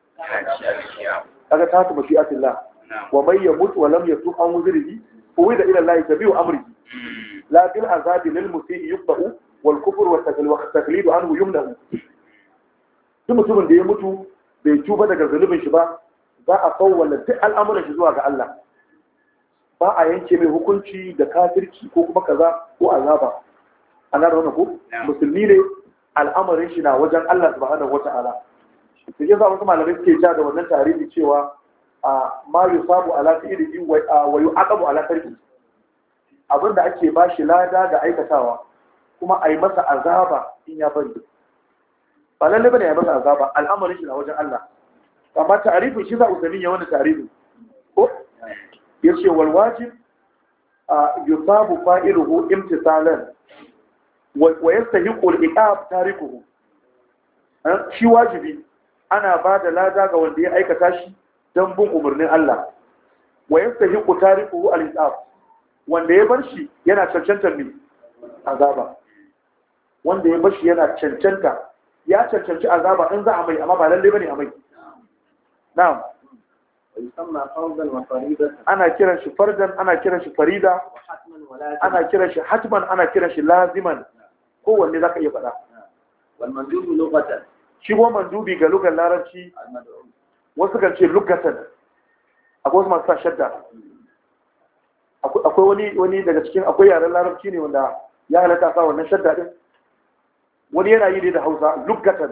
kaga ta tuba shi'atillah wa may yamut wa lam yatub an wuzrihi da ila Allah tabi'u amri la bil azabi lil musii yuqba'u wal kufr wa taqlid anhu yumnahu duk mutumin da ya mutu bai tuba daga zunubin shi ba za a kawwala duk al'amuran shi zuwa ga Allah ba a yanke mai hukunci da kafirci ko kuma kaza ko azaba ana da wannan ko musulmi ne al'amarin shi na wajen Allah subhanahu wata'ala to yasa wasu malamai suke ja da wannan tarihi cewa ma yusabu ala fi'lihi wa yu'aqabu ala tarki abinda ake bashi lada da aikatawa kuma a yi masa azaba in ya bari ba lalle bane ya masa azaba al'amarin shi na wajen Allah amma ta'arifin shi za usamin ya wannan ta'arifin ko yace wal wajib yusabu fa'iluhu imtisalan wa yastahiqu al-iqab tarikuhu shi wajibi ana ba da lada ga wanda ya aikata shi dan bin umarnin Allah wa yastahiqu tarikuhu al-iqab wanda ya bar shi yana cancantar ne azaba wanda ya bar shi yana cancanta ya cancanci azaba in za a mai amma ba lalle bane a mai na'am ويسمى فرضا وفريضة ana kiran shi fardan, ana kiran shi farida, وحتما ولازما. ana kiran shi hatman, ana kiran shi laziman. Kowanne zaka iya faɗa. والمندوب لغة Shi kuma mandubi ga lugar larabci المدعو. wasu kan ce lugatan. Akwai wasu masu sa shadda. Akwai wani daga cikin akwai yaren larabci ne wanda ya halatta sa wannan shadda din. Wani yana yi ne da Hausa lugatan.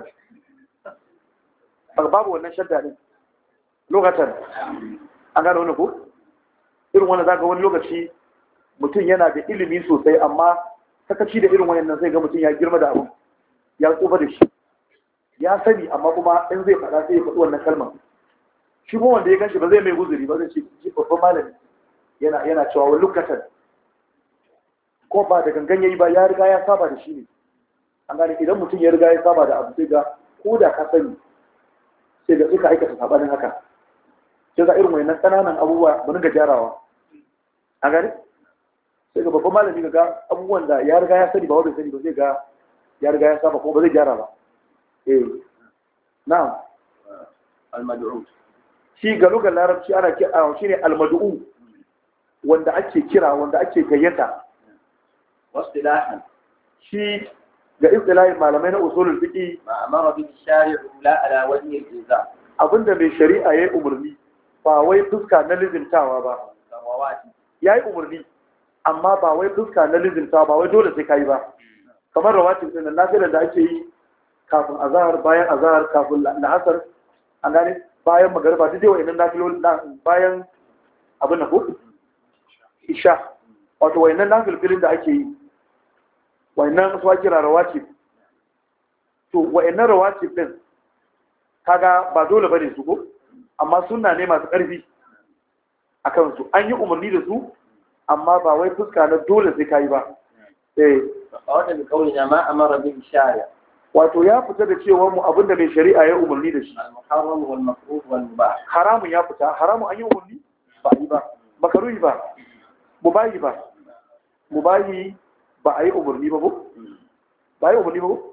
Babu wannan shadda din. Lugatan. An gano wani ko? Irin wanda zaka wani lokaci mutum yana da ilimi sosai amma sakaci da irin wayannan sai ga mutum ya girma da abu. Ya tsufa da shi. Ya sani amma kuma in zai faɗa sai ya faɗi wannan kalmar. Shi kuma wanda ya ganshi ba zai mai guzuri ba zai ce shi babban malami yana cewa wa lugatan. Ko ba da gangan yayi ba ya riga ya saba da shi ne. An gane idan mutum ya riga ya saba da abu sai ga ko da ka sani sai ga suka aikata sabanin haka. Sai ga irin wayannan ƙananan abubuwa ba ga gyarawa. An gane? Sai ga babban malami ga abubuwan da ya riga ya sani ba wanda sani ba zai ga ya riga ya saba kuma ba zai gyara ba. Na'am. Al-mad'u. Shi ga lugar larabci ana kira shi ne al-mad'u wanda ake kira wanda ake gayyata. Wasilahan. Shi ga istilahin malamai na usulul fiqi ma amara bi shari'u la ala wajhi al-ilzam. Abinda mai shari'a yayi umarni ba wai fuska na lizintawa ba. Yayi umarni amma ba wai fuska na lizintawa ba wai dole sai kai ba. Kamar rawatib din nan nafilan da ake yi kafin azahar bayan azahar kafin la'asar an gane bayan magariba duk dai wayannan nafiloli bayan abin da ko isha wato wayannan nafilolin da ake yi wayannan su ake rawatib to wayannan rawatib din kaga ba dole bane su ko amma sunna ne masu karfi akan su an yi umarni da su amma ba wai fuska na dole sai kai ba wanda bi kaulina ma amara bi shari'a wato ya fita da cewa mu abinda mai shari'a ya umarni da shi al-muharram wal makruh wal mubah haramun ya fita haramun an yi umarni ba yi ba makaruhi ba mubahi ba mubahi ba a yi umarni ba ko ba yi umarni ba ko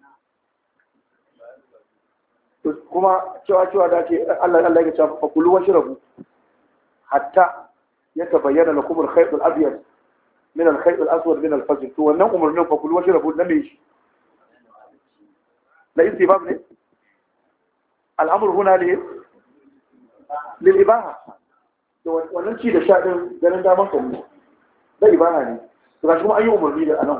kuma cewa da ke Allah ya ce fa kullu washrabu hatta yatabayyana lakum al-khayt al-abyad min al-khayt al-aswad min al-fajr to wannan umarnin fa kullu washrabu nan ne shi لا استباب ليه الأمر هنا ليه للإباحة wannan ci da sha ɗin ganin daman ka ne da ibaha ne to gashi kuma an yi umarni da anan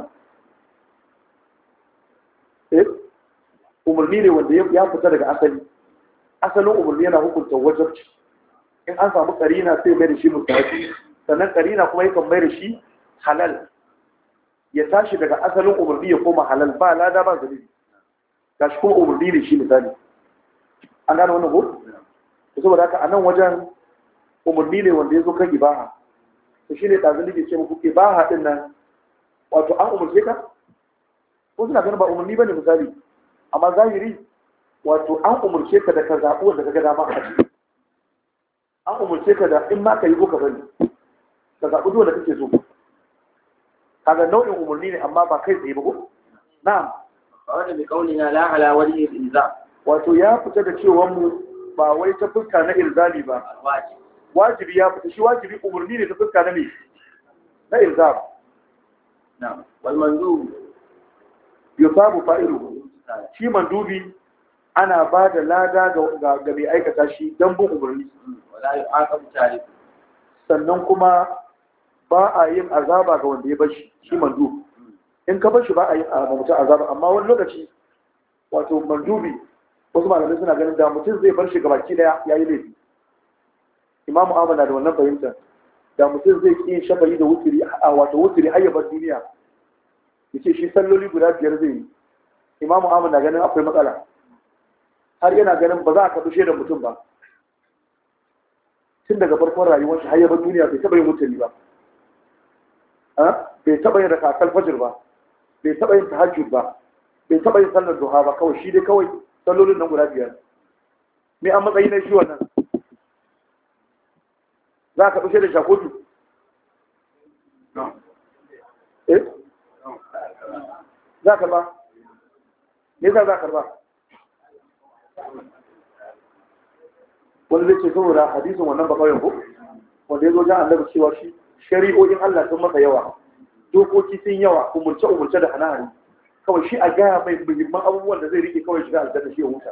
umarni ne wanda ya fita daga asalin umarni yana hukunta wajabci in an samu karina sai mai da shi mustahabi sannan karina kuma yakan mai da shi halal ya tashi daga asalin umarni ya koma halal ba lada ba zalimi ga shi kuma umarni ne shi misali an gane wannan ko? saboda haka a nan wajen umarni ne wanda ya zo kan ibaha to shi ne ɗazin da ke ce muku ibaha ɗin nan wato an umarce ka? ko suna ganin ba umarni ba ne misali amma zahiri wato an umarce ka da ka zaɓi wanda ka ga dama a ciki an umarce ka da in ma ka yi ko ka bari ka zaɓi duk wanda kake so kaga nau'in umarni ne amma ba kai tsaye ba ko? na'am wanda bi kaulina la ala wajhi al-ilzam wato ya fita da cewa mu ba wai ta fuska na ilzami ba wajibi ya fita shi wajibi umarni ne ta fuska na me na ilzam na'am wal mandub yusabu fa'iluhu shi mandubi ana ba da lada ga mai aikata shi don bin umarni wala yu'aqabu tarif sannan kuma ba a yin azaba ga wanda ya bashi shi mandub in ka bashi ba a yin mutum azaba amma wani lokaci wato mandubi wasu malamai suna ganin da mutum zai bar shi ga baki daya ya yi laifi imamu ahmad na da wannan fahimtar da mutum zai ƙi shafayi da wuturi a wato wuturi hayyabar duniya ya ce shi salloli guda 5 zai yi imamu ahmad na ganin akwai matsala har yana ganin ba za a kaɗu shaidar mutum ba tun daga farkon rayuwar shi hayyabar duniya bai taɓa yin wuturi ba bai taɓa yin rakakal fajir ba bai taɓa yin tahajjud ba bai taɓa yin sallar duha ba kawai shi dai kawai sallolin nan guda 5 me an matsayi na shi wannan za ka ɗauke da shakotu za ka ba ne za ka ba wani zai ce saboda hadisin wannan bakawai ko wanda ya zo jan annabi cewa shi shari'o'in Allah sun masa yawa dokoki sun yawa umurce da hana kawai shi a gaya mai muhimman abubuwan da zai rike kawai shiga aljanna shi ya huta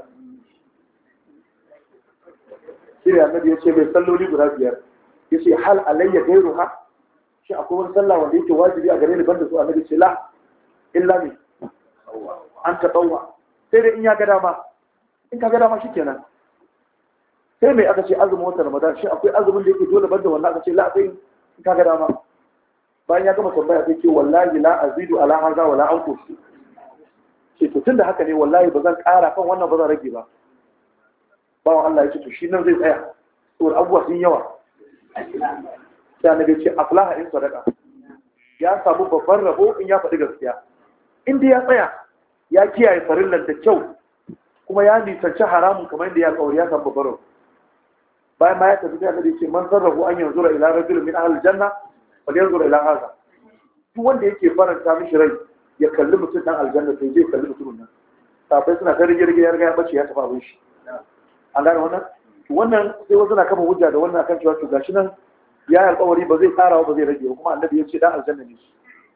shi da annabi ya ce mai salloli guda 5 ya ce hal alayya gairu ha shi akwai wani sallah wanda yake wajibi a gare ni banda su annabi ce la illa ne an ta tsawa sai dai in ya ga dama in ka ga dama shi kenan sai mai aka ce azumin watan ramadan shi akwai azumin da yake dole banda wannan aka ce la sai in ka ga dama bayan ya gama tambaya sai ce wallahi la azidu ala hadha wala anqus ce to tunda haka ne wallahi ba zan ƙara kan wannan ba zan rage ba bawan Allah ya ce to shi nan zai tsaya saboda abubuwa sun yawa sai annabi ce aflaha in sadaka ya samu babban rabo in ya faɗi gaskiya in dai ya tsaya ya kiyaye farillan da kyau kuma ya nisanci haramun kamar yadda ya kauri ya samu babban rabo bayan ma ya tafi sai annabi ce man sarrafu an yanzura ila rajulin min ahli janna wal yanzura ila hadha duk wanda yake faranta mishi rai ya kalli mutum dan aljanna sai zai kalli mutumin nan sabai suna ta rige ya riga ya bace ya tafi abin shi an gane wannan wannan sai wasu na kama hujja da wannan akan cewa to gashi nan ya yi alƙawari ba zai tsara ba zai rage ba kuma annabi ya ce dan aljanna ne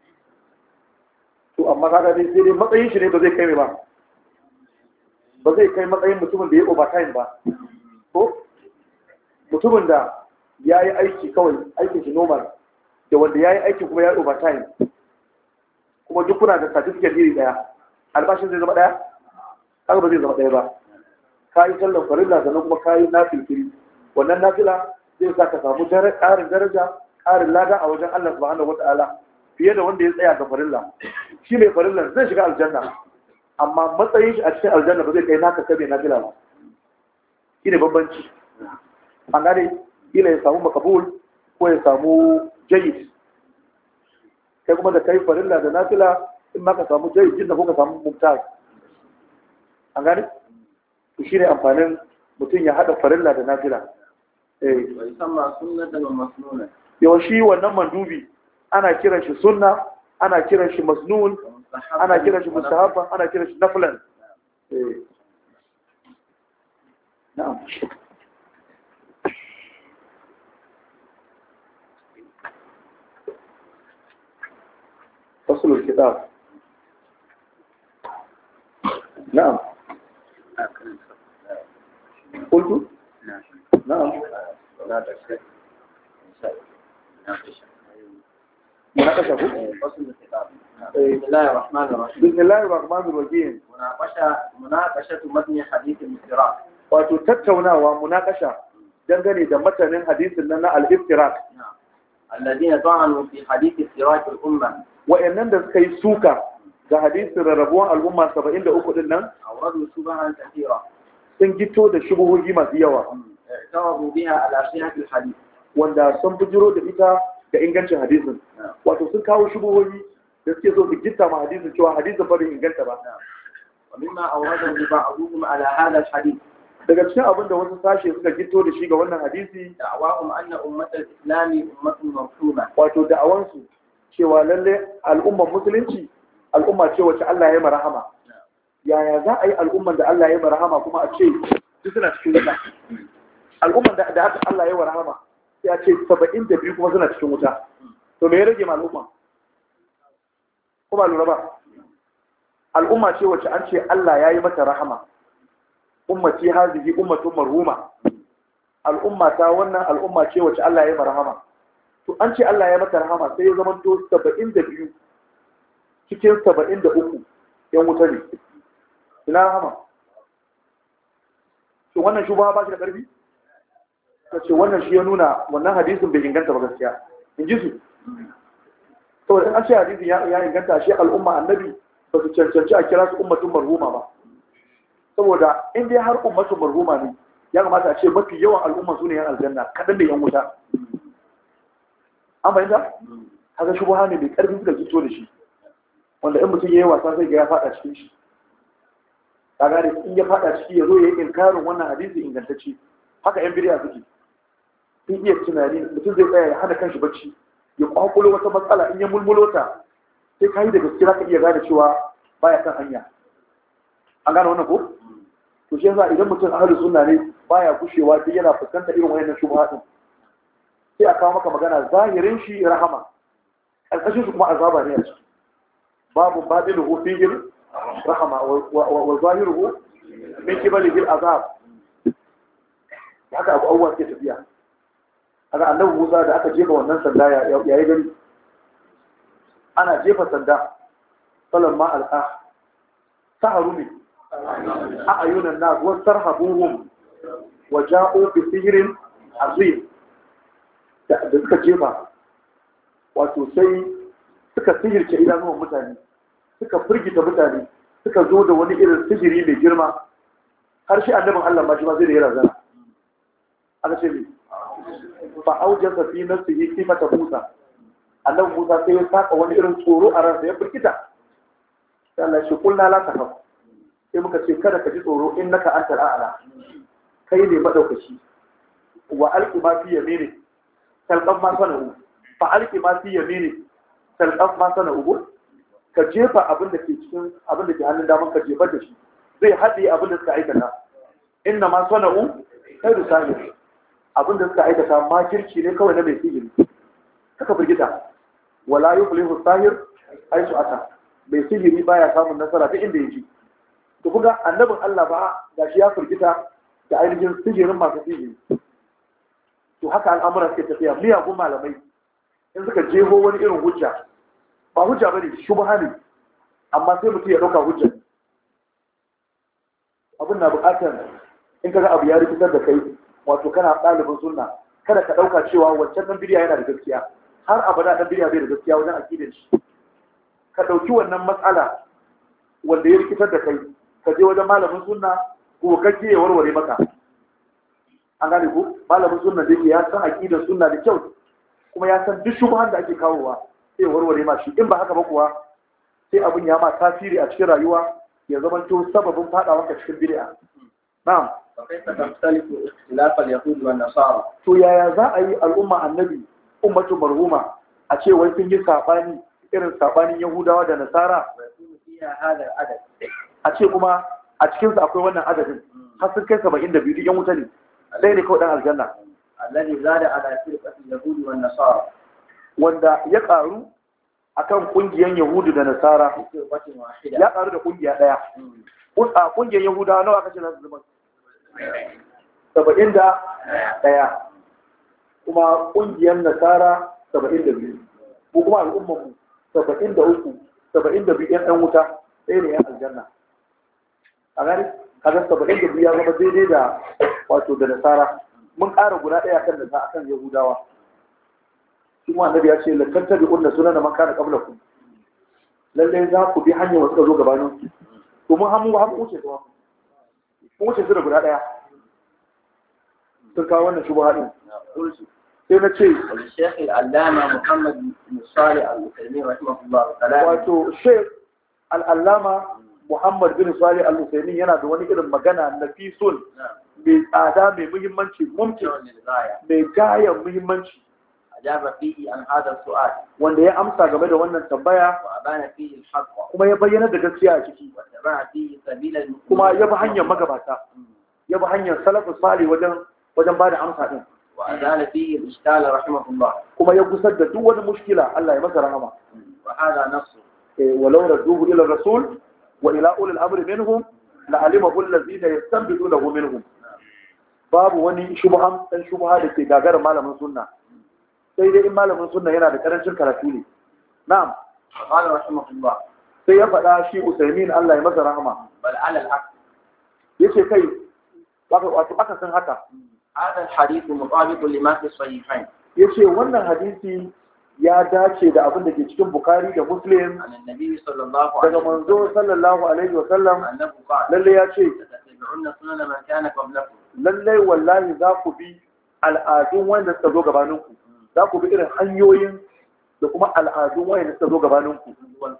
to amma kaga dai sai dai matsayin shi ne ba zai kai ba ba zai kai matsayin mutumin da ya overtime ba ko mutumin da ya yi aiki kawai aikin shi normal da wanda ya yi aiki kuma ya yi overtime kuma duk kuna da certificate iri daya albashin zai zama daya kaga ba zai zama daya ba ka yi sallan farilla sannan kuma ka yi nafilfili wannan nafila zai sa ka samu ƙarin daraja ƙarin lada a wajen Allah subhanahu wata'ala fiye da wanda ya tsaya ga farilla shi mai farilla zai shiga aljanna amma matsayin shi a cikin aljanna ba zai kai naka kai mai nafila ba shi ne bambanci an gane kila ya samu makabul ko ya samu jayyid kai kuma da kai farilla da nafila in ma ka samu jayyid jinda ko ka samu mumtaz an gane shi ne amfanin mutum ya haɗa farilla da nafila yawan shi wannan mandubi ana kiran shi sunna ana kiran shi masnun ana kiran shi mustahabban ana kiran shi nafilan na'am فصل الكتاب نعم قلت نعم مناقشة فصل الكتاب بسم الله الرحمن الرحيم بسم الله الرحمن الرحيم مناقشة متن حديث الافتراق وتتوناوا مناقشة dangane da matanin hadisin nan na al-iftirak alladhina ta'anu fi hadith iftirak al-umma wa'annan da suka yi suka ga hadisin rarrabuwan al'umma 73 din nan awradu subhan kathira sun gito da shubuhohi masu yawa tawabu biha ala sihhat al-hadith wanda sun bujiro da ita da ingancin hadisin wato sun kawo shubuhohi da suke so su gitta ma hadisin cewa hadisin ba bai inganta ba wa mimma awradu ba'dhum ala hadha al-hadith daga cikin abin da wasu sashe suka gito da shi ga wannan hadisi da'awahum anna ummatal islami ummatun mafhuma wato da'awansu cewa lalle al'ummar musulunci al'umma ce wacce Allah ya marhama yaya za a yi al'umman da Allah ya marhama kuma a ce su suna cikin wuta al'umman da aka Allah ya marhama sai a ce 72 kuma suna cikin wuta to me ya rage ma al'umma kuma lura ba al'umma ce wacce an ce Allah ya yi mata rahama ummati hazihi ummatun marhuma al'umma ta wannan al'umma ce wacce Allah ya yi marhama to an ce Allah ya mata rahama sai ya zama to 72 cikin 73 yan wuta ne ina rahama to wannan shubha ba shi da karfi kace wannan shi ya nuna wannan hadisin bai inganta ba gaskiya in ji su to in an ce hadisin ya inganta shi al'umma annabi ba su cancanci a kira su ummatun marhuma ba saboda in dai har ummatun marhuma ne ya kamata a ce mafi yawan al'umma su ne yan aljanna kadan da yan wuta an fahimta haka shubha ne mai karfi suka fito da shi wanda in mutum ya yi wasa sai ga ya fada cikin shi ka gane in ya fada ciki ya zo ya yi inkarin wannan hadisi ingantacce haka yan bidiya suke sun iya tunani mutum zai tsaya ya hana kanshi bacci ya kwakulo wata matsala in ya mulmulo ta sai ka yi da gaske za ka iya gane cewa baya kan hanya an gane wannan ko to shi yasa idan mutum ahlus sunna ne baya gushewa duk yana fuskantar irin wayannan shubha din sai a kawo maka magana zahirin shi rahama ƙarƙashin su kuma azaba ne a ciki babu badiluhu fihi rahama wa zahiruhu min qibalihi azab haka abubuwa ke tafiya. Haka annabi Musa da aka jefa wannan sanda ya yi gani ana jefa sanda falamma alqa saharu ne a ayyunan nas wasarhabuhum wa ja'u bi sihrin azim da suka jefa wato sai suka sihirce idanuwan mutane suka firgita mutane suka zo da wani irin sihiri mai girma har shi annabin Allah ma shi ma zai da yara zana aka ce ne fa aujasa fi nafsihi sifata Musa annabi Musa sai ya saka wani irin tsoro a ransa ya firgita sai Allah shi kullu la takhaf sai muka ce kada ka ji tsoro innaka antal a'la kai ne madaukaki wa alqi ma fi yamini talqaf ma sana'u fa alqi ma fi yamini talqaf ma sana'u ka jefa abin da ke cikin abin da ke hannun daman ka jefa da shi zai haɗe abin da suka aikata inna ma sana'u khairu sahih abin da suka aikata makirci ne kawai na mai sihiri kaka firgita wala yuflihu sahir aisu ata mai sihiri baya samun nasara duk inda yake to kuga annabin Allah ba gashi ya firgita da ainihin sihirin masu sihiri to haka al'amuran suke tafiya miyagun malamai in suka jeho wani irin hujja ba hujja bane shubha ne amma sai mutum ya dauka hujja abin na bukatar in kaga abu ya rikitar da kai wato kana ɗalibin sunna kada ka dauka cewa wancan dan bidiya yana da gaskiya har abada dan bidiya bai da gaskiya wajen aqidar shi ka dauki wannan matsala wanda ya rikitar da kai ka je wajen malamin sunna ko kake ya warware maka an gane ku malamin sunna da yake ya san aqidar sunna da kyau kuma ya san duk shubhan da ake kawowa sai ya warware ma shi in ba haka ba kuwa sai abin ya ma tasiri a cikin rayuwa ya zama to sababin fadawa ka cikin bid'a na'am fa kaifa tamtaliku ikhtilaf al-yahud wa an-nasara to yaya za a yi al'umma annabi ummatu marhuma a ce wai sun yi sabani irin sabanin yahudawa da nasara a ce kuma a cikin su akwai wannan adadin har sun kai 72 duk yan wuta ne sai ne kawai dan aljanna alladhi zada ala firqati al-yahud wa an-nasara wanda ya karu akan kungiyan yahudu da nasara ya karu da kungiya daya a kungiyan yahudawa nawa kace za su zama 71 kuma kungiyan nasara 72 ko kuma al'ummar mu 73 72 yan dan wuta sai ne yan aljanna a gari kaga 72 ya zama daidai da wato da nasara mun ƙara guda ɗaya kan da akan yahudawa kuma annabi ya ce la tattabi'unna sunana man kana qablakum lalle za ku bi hanyar wasu zo gabanin to mun hamu wuce to mun wuce su da guda ɗaya sun kawo wannan shubha din sai na ce Sheikh al-Allama Muhammad bin Salih al-Uthaymeen rahimahullah ta'ala wato Sheikh al-Allama Muhammad bin Salih al-Uthaymeen yana da wani irin magana nafisun mai tsada mai muhimmanci mumkin mai gayan muhimmanci ajaba fihi an hada su'al wanda ya amsa game da wannan tambaya wa abana fihi al-haqq kuma ya bayyana da gaskiya a ciki wa taba'a fihi sabila kuma ya bi hanyar magabata ya bi hanyar salafus salih wajen ba da amsa din wa azala fihi al-ishkal rahimahullah kuma ya gusar da duk wani mushkila Allah ya masa rahama wa hada nafsu walau radduhu ila rasul wa ila ulil amri minhum la'alimahu allazina yastanbidunahu minhum babu wani shubha da ke gagarar malamin sunna sai dai in malamin sunna yana da karancin karatu ne na'am qala rahimahullah sai ya faɗa shi Usaimin Allah ya masa rahama bal ala al-haq yace kai wato aka san haka hada al-hadith mutabiq lima fi sahihain yace wannan hadisi ya dace da abin da ke cikin Bukhari da Muslim annabi sallallahu daga manzo sallallahu alaihi wa sallam annahu qala lalle ya ce tattabi'unna sunana man kana qablakum lalle wallahi za ku bi al'adun wanda suka zo gabaninku za ku bi irin hanyoyin da kuma al'adun wanda suka zo gabaninku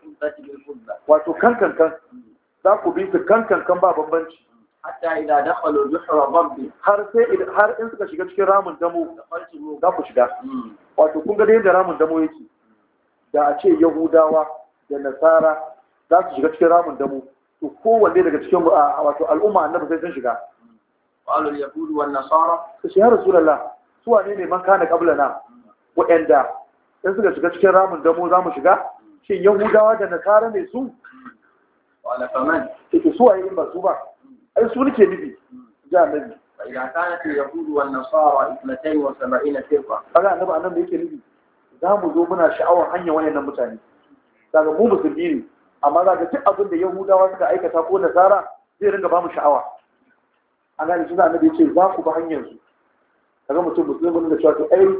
wato kankan za ku bi su kankan ba bambanci hatta idza dakhalu juhra rabbi har in suka shiga cikin ramin damo za ku shiga wato kun ga da yadda ramin damo yake da a ce yahudawa da nasara za su shiga cikin ramin damo to kowanne daga cikin wato al'umma annabi sai sun shiga قالوا اليهود والنصارى kace ya rasulullah su wane ne man kana qablana wa'anda in suka shiga cikin ramin damo za mu shiga shin yahudawa da nasara ne su قال فمن kace su waye in ba su ba ai su nake nufi ja annabi فإذا كانت اليهود والنصارى 72 فرقة kaga annabi annabi yake nufi za mu zo muna sha'awar hanyar wayannan mutane daga mu musulmi ne amma za ka duk abin da yahudawa suka aikata ko nasara zai ringa ba mu sha'awa an gane shi da annabi yace za ku ba hanyar su kaga mutum musulmi ne da cewa to ai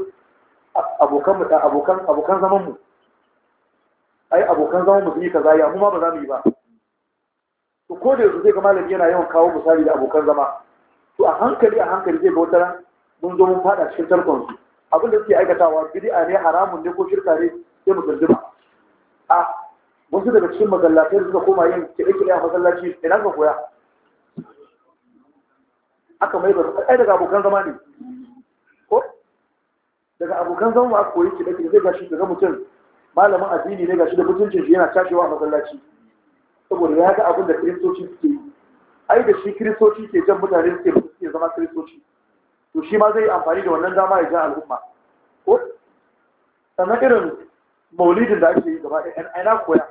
abokan zaman mu ai abokan zaman mu sun yi kaza ya mu ma ba za mu yi ba to ko da yanzu zai ga malami yana yawan kawo misali da abokan zama to a hankali zai ga wata ran mun zo mun fada cikin tarkon su abin da suke aikatawa bid'a ne haramun ne ko shirka ne sai mu tsunduma a wasu daga cikin masallatai suka koma yin kiɗe-kiɗe a masallaci ina ka koya aka mai da ai daga abokan zama ne ko daga abokan zama aka koyi kiɗe-kiɗe zai gashi daga mutum malamin addini ne gashi da mutuncin shi yana tashewa a masallaci saboda ya ga abin da kiristoci suke yi ai da shi kiristoci ke jan mutane suke zama kiristoci to shi ma zai yi amfani da wannan dama ya ja al'umma ko sannan irin maulidin da ake yi gaba ɗaya aina koya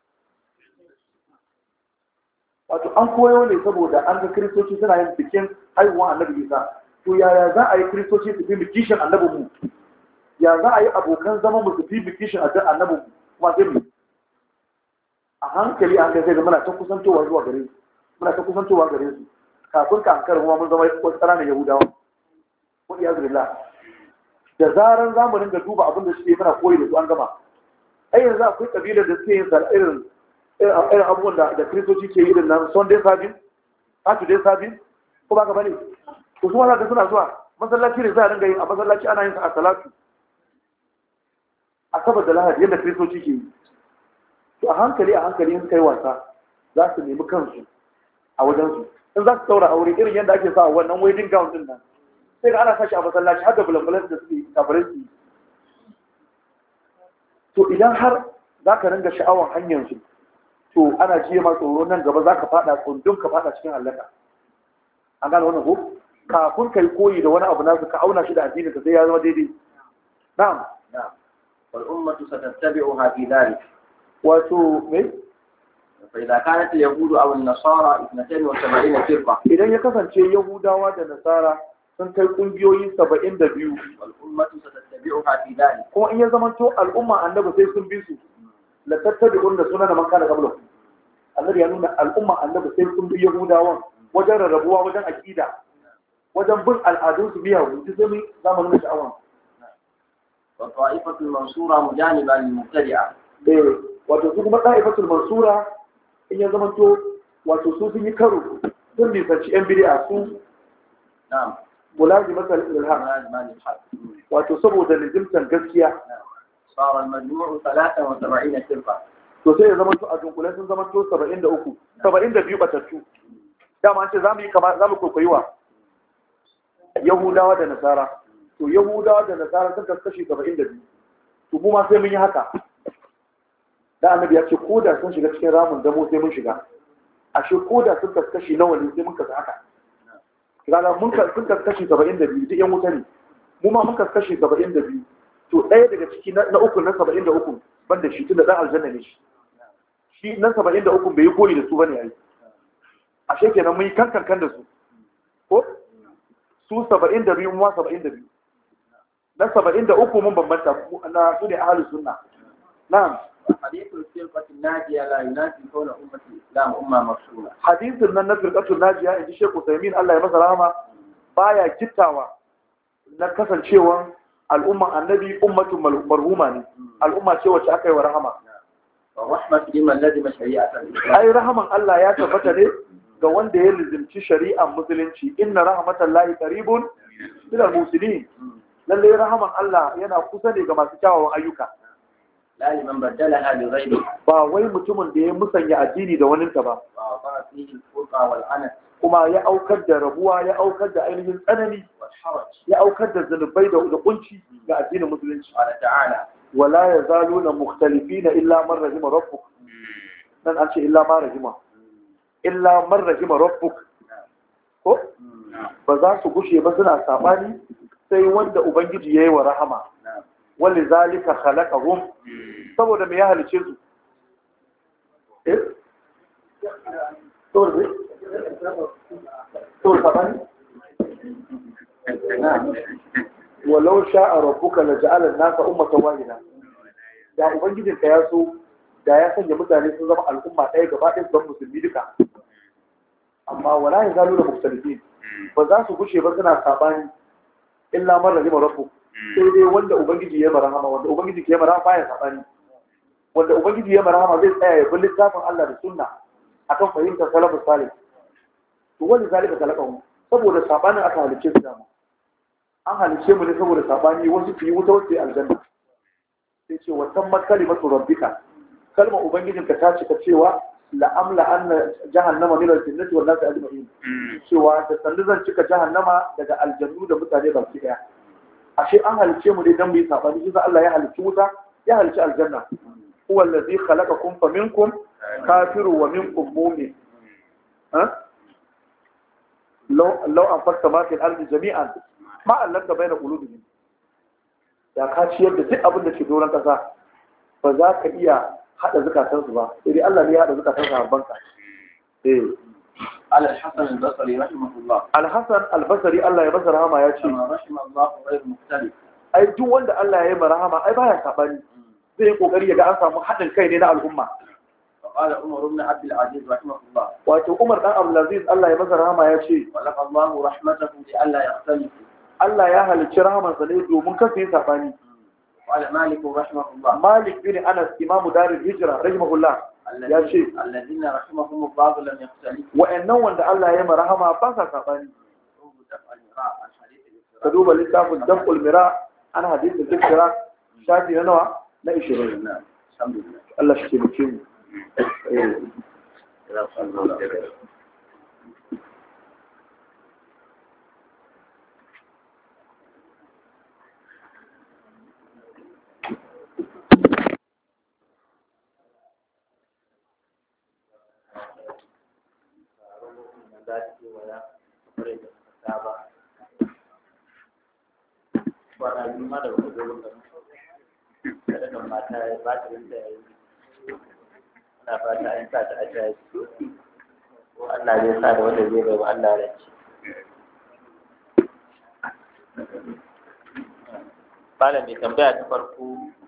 wato an koyo ne saboda an ga kiristoci suna yin bikin haihuwan annabi isa to yaya za a yi kiristoci su fi bikishin annabin mu ya za a yi abokan zama mu su fi bikishin annabin mu kuma sai mu a hankali an kai sai ga muna ta kusantowa zuwa gare su kafin ka hankali kuma mun zama wasu ƙananan yahudawa ko iya zurila da zaran za mu ringa duba abin da suke muna koyi da su an gama ai yanzu akwai kabilar da suke yin irin abubuwan da kiristoci ke yi nan sunday service saturday service ko ba ka bane to su wanda suna zuwa masallaci ne za a ringa yin a masallaci ana yin sa a salatu a sabar da lahadi yadda kiristoci ke yi to a hankali in kai wasa za su nemi kansu a wajensu in za su saura aure irin yadda ake sa wannan wedding gown din nan sai ga ana sashi a masallaci har da bulambulan da suke kafirai su to idan har za ka ringa sha'awar hanyar su to ana jiye ma tsoro nan gaba za ka fada tsundun ka fada cikin hallaka an gane wannan ko kafin kai koyi da wani abu nasu ka auna shi da addini ka sai ya zama daidai na'am wal ummatu satattabi'uha fi dhalik wato me فإذا كانت اليهود أو النصارى 72 فرقة idan ya kasance yahudawa da nasara sun kai kungiyoyi 72 والأمة ستتبعها في ذلك kuma in ya zamanto al'umma annabi sai sun bi su la tattabi'un da sunan man kana qabla annabi ya nuna al'umma annabi sai sun bi yahudawan wajen rarrabuwa wajen aqida wajen bin al'adun su biya wuce sai mun zamanin sha'awan wa ta'ifatul mansura mujaniba lil mubtadi'a wato su kuma ta'ifatul mansura in ya zamanto wato su sun yi karo sun nisanci yan bid'a su na'am mulazimatan ilham wato saboda nizimtan gaskiya صار المجموع 73 فرقة to sai ya zama to a dunkule sun zama to 73 72 batattu dama an ce zamu kokoyi wa yahudawa da nasara to yahudawa da nasara sun kaskashi 72 to mu ma sai mun yi haka da annabi ya ce ko da sun shiga cikin ramin damo sai mun shiga ashe ko da sun kaskashi nawa ne sai mun kasa haka kaga sun kaskashi 72 duk yan wuta ne mu ma mun kaskashi 72 to ɗaya daga ciki na uku na 73 banda shi tun da ɗan aljanna ne shi na 73 bai yi koyi da su bane ai ashe kenan mun yi kankan da su ko su 72 mu 72 na 73 mun bambanta na su ne ahlus sunna na'am حديث الفرقة الناجية لا ينافي كون أمة الإسلام أمة مفصولة حديث na firqatul najiya inji Sheikh Uthaymeen Allah ya masa rahama baya kittawa na kasancewa al'umma annabi ummatun marhuma ne al'umma ce wacce aka yi wa rahama rahmat liman lazima shari'atan ai rahaman Allah ya tabbata ne ga wanda ya lizimci shari'ar musulunci inna rahmatallahi qaribun minal muslimin lalle rahaman Allah yana kusa ne ga masu kyawawan ayyuka la liman badalaha bi ghayri ba wai mutumin da ya musanya addini da waninta ba wa fara fihi al-furqa wal anat kuma ya aukar da rabuwa ya aukar da ainihin tsanani ya aukar da zunubai da kunci ga addinin musulunci qala ta'ala wala yazaluna mukhtalifina illa man rahima rabbuk nan an ce illa man rahima rabbuk ko ba za su gushe ba suna sabani sai wanda ubangiji yayi wa rahama wali zalika khalaqahum saboda me ya halice su sabani walau sha'a rabbuka laja'ala an-nasa ummatan wahida da ubangijinka ya so da ya sanya mutane sun zama al'umma ɗaya gaba ɗaya su zama musulmi duka amma wala ya zalo da mukhtalifin ba za su gushe ba suna sabani illa man rahima rabbuk sai dai wanda ubangiji ya marhama wanda ubangiji ke marhama baya sabani wanda ubangiji ya marhama zai tsaya ya bi littafin Allah da sunna akan fahimtar salafus salih to wani zalika talaqahu saboda sabanin aka halice su dama an halice mu ne saboda sabani wasu su yi wuta wasu aljanna sai ce wa tammat kalimatu rabbika kalmar ubangijinka ta cika cewa la'amla anna jahannama min al-jinnati wan nasi ajma'in cewa da sandu zan cika jahannama daga aljannu da mutane baki daya ashe an halice mu ne dan mu yi sabani shi Allah ya halice wuta ya halice aljanna huwa allazi khalaqakum faminkum kafirun wa minkum mu'min law anfaqta ma fil ardi jami'an ma allaka bayna qulubihim da ka ciyar da duk abin da ke doron kasa ba za ka iya hada zukatansu ba sai dai Allah ne ya hada zukatansu a banka al-Hasan al-Basri rahimahullah al-Hasan al-Basri Allah ya basara rahama ya ce rahimallahu ghayr mukhtalif ai duk wanda Allah ya yi rahama ai baya sabani zai yi kokari ya ga an samu hadin kai ne na al'umma qala Umar ibn Abd al-Aziz rahimahullah wato Umar dan Abdul Aziz Allah ya basara rahama ya ce walaqallahu rahmatahu li alla yaxtalifu Allah ya halicci rahamansa ne domin kasa yi sabani قال مالك رحمه الله مالك بن أنس إمام دار الهجرة رحمه الله يا شيخ الذين رحمهم الله لم يختلفوا وإنه وند الله يما رحمه باسا ساباني تدوب للتاف الدفع المراء أنا حديث الذكرى شاهدي نوع لا إشراء الحمد لله الله شكي بكين ana fata an sa ta ajiye ko Allah zai sa da wanda zai bai wa Allah ranci malam mai tambaya ta farko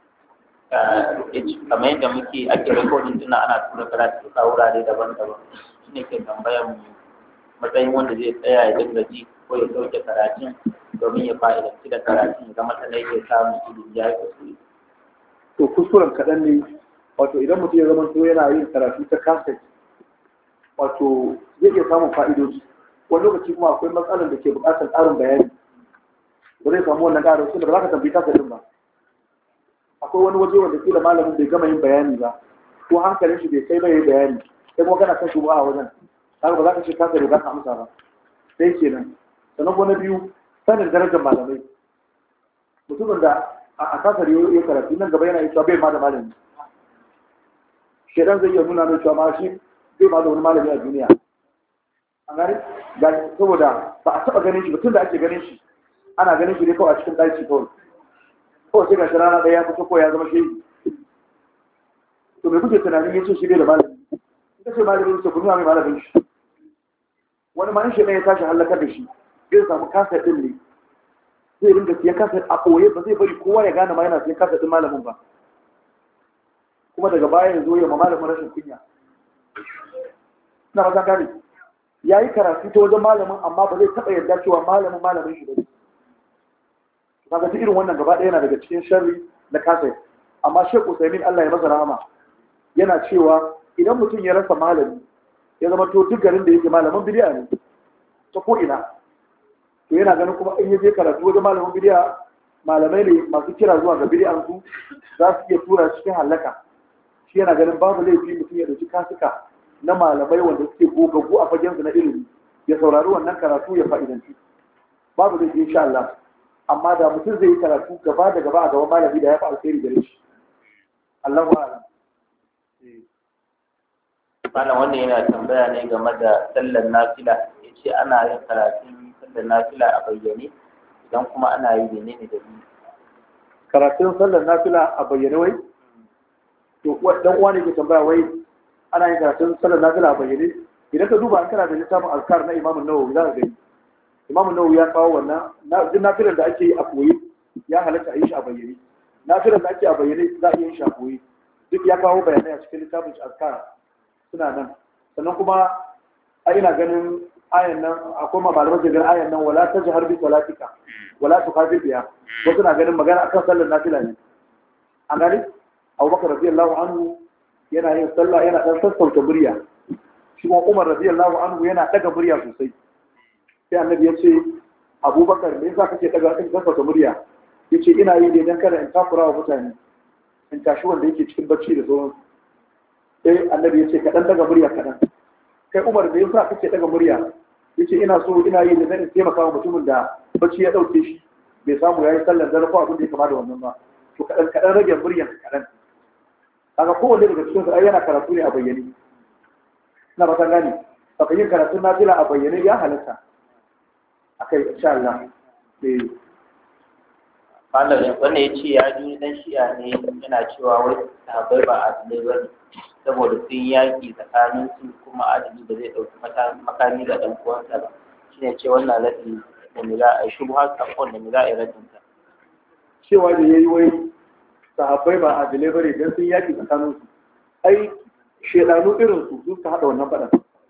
kamar yadda muke ake rikodin tuna ana tura karatu a wurare daban-daban shi ne ke tambayan matsayin wanda zai tsaya ya dinga ji ko ya sauke karatun domin ya fa'idanci da karatun ya zama ta laifin samun ilimi ya yi kusuri. To kuskuren kaɗan ne wato idan mutum ya zama to yana yin karatu ta kaset wato zai iya samun fa'idoji wani lokaci kuma akwai matsalar da ke buƙatar ƙarin bayani ba zai samu wannan ƙarin sun da ba za ka tambayi kasetin ba akwai wani waje wanda kila malamin bai gama yin bayani ba ko hankalin shi bai kai bai bayani sai kuma kana kan shi a wajen haka ba za ka ce kaset da za ka amsa ba sai kenan sannan ko na biyu sanin darajar malamai mutumin da a kasar ya karatu nan gaba yana yi cewa bai ma da malami shedan zai iya nuna mai cewa ma shi zai ma da wani malami a duniya an gani ga saboda ba a taba ganin shi ba tun da ake ganin shi ana ganin shi ne kawai a cikin ɗaki kawai sai ga shi rana ɗaya ya fito ko ya zama shehi to me kuke tunanin ya ce shi bai da malami ita ce malami ya ce ku nuna mai malamin shi wani ma in shi ya tashi hallakar da shi zai samu kasa ɗin ne zai ringa siyan kasa a ɓoye ba zai bari kowa ya gane ma yana siyan kasa ɗin malamin ba kuma daga baya ya zo ya ma malamin rashin kunya na ba gane ya yi karatu ta wajen malamin amma ba zai taɓa yarda cewa malamin shi ba ne kaga ta irin wannan gaba ɗaya yana daga cikin sharri na kasa amma Sheikh Usaimin Allah ya masa rahama yana cewa idan mutum ya rasa malami ya zama to duk garin da yake malamin bid'a ne ta ko ina to yana ganin kuma in yaje karatu wajen malamin bid'a malamai ne masu kira zuwa ga bid'an su za su iya tura cikin halaka shi yana ganin babu laifi mutum ya dauki kasuka na malamai wanda suke gogaggu a fagen su na ilimi ya saurari wannan karatu ya fa'idanci babu laifi insha Allah amma da mutum zai yi karatu gaba da gaba a gaban malami da ya fi alheri gare shi Allahu a'lam malam wannan yana tambaya ne game da sallar nafila, ya ce ana yin karatun sallar nafila a bayyane idan kuma ana yi menene da ni. Karatun sallar nafila a bayyane wai to dan uwa ne ke tambaya wai ana yin karatun sallar nafila a bayyane. Idan ka duba an kana da littafin azkar na Imam Nawawi za ka gani Imam Nawawi ya kawo wannan duk nafilar da ake yi a koyi ya halatta a yi shi a bayyane, nafilar da ake a bayyane za a yi shi a koyi, duk ya kawo bayanai a cikin littafin azkar suna nan. Sannan kuma a ina ganin ayan nan akwai malamai da ganin ayan nan wala tajhar bi salatika wala tukhafir biha, wasu na ganin magana akan sallar nafila ne. An gani Abubakar radiyallahu anhu yana yin sallah yana dan sassauta murya, shi kuma Umar radiyallahu anhu yana daga murya sosai. Sai annabi ya ce Abubakar me yasa kake daga kan sassauta murya? Yace ina yi ne dan kada in takura wa mutane, in tashi wanda yake cikin bacci da sauran. Sai annabi ya ce ka dan daga murya kadan. Kai Umar me yasa kake daga murya? Yace ina so ina yi ne dan in taimaka wa mutumin da bacci ya dauke shi bai samu yayi sallar dare ko abin da ya kama da wannan ba. To kadan rage muryan kadan. Kaga kowanne daga cikin su ai yana karatu ne a bayyane. Na ba ta gani saka yin karatun nafila a bayyane ya halatta akai insha Allah. Malam wanda ya ce ya ji dan shi'a ne yana cewa wai sahabbai ba adalai ba ne saboda sun yaƙi tsakanin su kuma adali ba zai ɗauki makami ga ɗan uwansa ba, shi ne ce wannan raɗi da mu za a yi shubha sakon da mu za a yi raɗin ta. Cewa da ya yi wai sahabbai ba adalai ba ne don sun yaƙi tsakanin su, ai shedanu irin su suka haɗa wannan faɗan.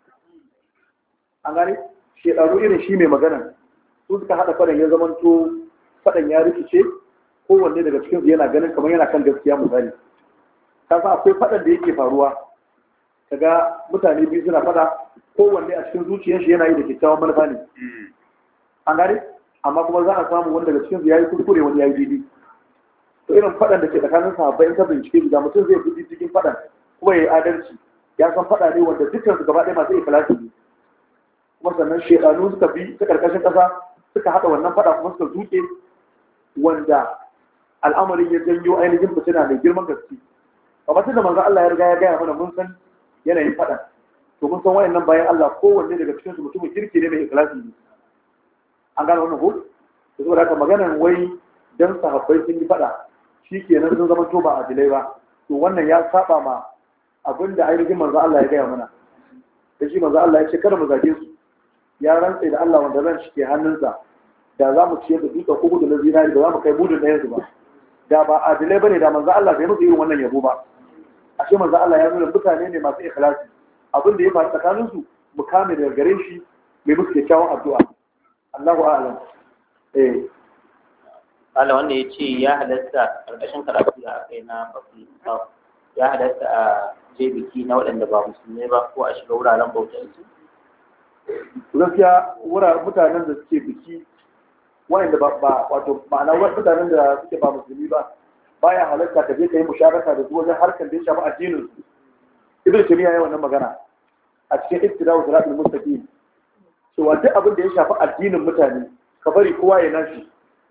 An gane shedanu irin shi mai magana su suka haɗa faɗan ya zamanto faɗan ya rikice, kowanne daga cikinsu yana ganin kamar yana kan gaskiya misali. Kasa akwai faɗan da yake faruwa kaga mutane biyu suna faɗa kowanne a cikin zuciyar shi yana yi da kyakkyawan manufa ne. An gane amma kuma za a samu wanda daga cikinsu ya yi kuskure wani ya yi daidai. To irin faɗan da ke tsakanin sahabbai in ka bincike da mutum zai fi cikin faɗan kuma ya yi adalci ya san faɗa ne wanda dukkan su gaba ɗaya masu ikhlasi ne. Kuma sannan shedanu suka bi ta karkashin ƙasa suka haɗa wannan faɗa kuma suka zuke wanda al'amarin ya janyo ainihin fitina mai girman gaske. Kamar tunda manzo Allah ya riga ya gaya mana mun san yanayin faɗan, to mun san wayannan bayan Allah kowanne daga cikin su mutumin kirki ne mai ikhlasi ne. An gane wannan ko? To saboda haka maganar wai dan sahabbai sun yi faɗa shikenan sun zama to ba adilai ba, to wannan ya saba ma abinda ainihin manzo Allah ya gaya mana. Da shi manzo Allah ya ce kada mu zage su, ya rantsa da Allah wanda ran shi ke hannunsa da za mu ciyar da dutsen uku da zinari da za mu kai budin ɗayan su ba, da ba adilai bane da manzo Allah bai musu irin wannan yabo ba. Ashe manzo Allah ya nuna mutane ne masu ikhlasi, abin da ya faru tsakanin su mu kame daga gare shi mai musu kyakkyawan addu'a. Allahu a'lam. Allah wanda ya ce ya halatta ƙarƙashin karatu da aka yi na bakin ya halatta a je biki na waɗanda ba musulmai ba ko a shiga wuraren bautar su. Gaskiya mutanen da suke biki wanda ba wato ma'ana mutanen da suke ba musulmi ba baya halatta ka je ka yi musharaka da su wajen harkar da ya shafi addinin su. Ibn Taymiyyah ya wannan magana a cikin Iqtida'u Siratal Mustaqim cewa duk abin da ya shafi addinin mutane ka bari kowa ya nashi.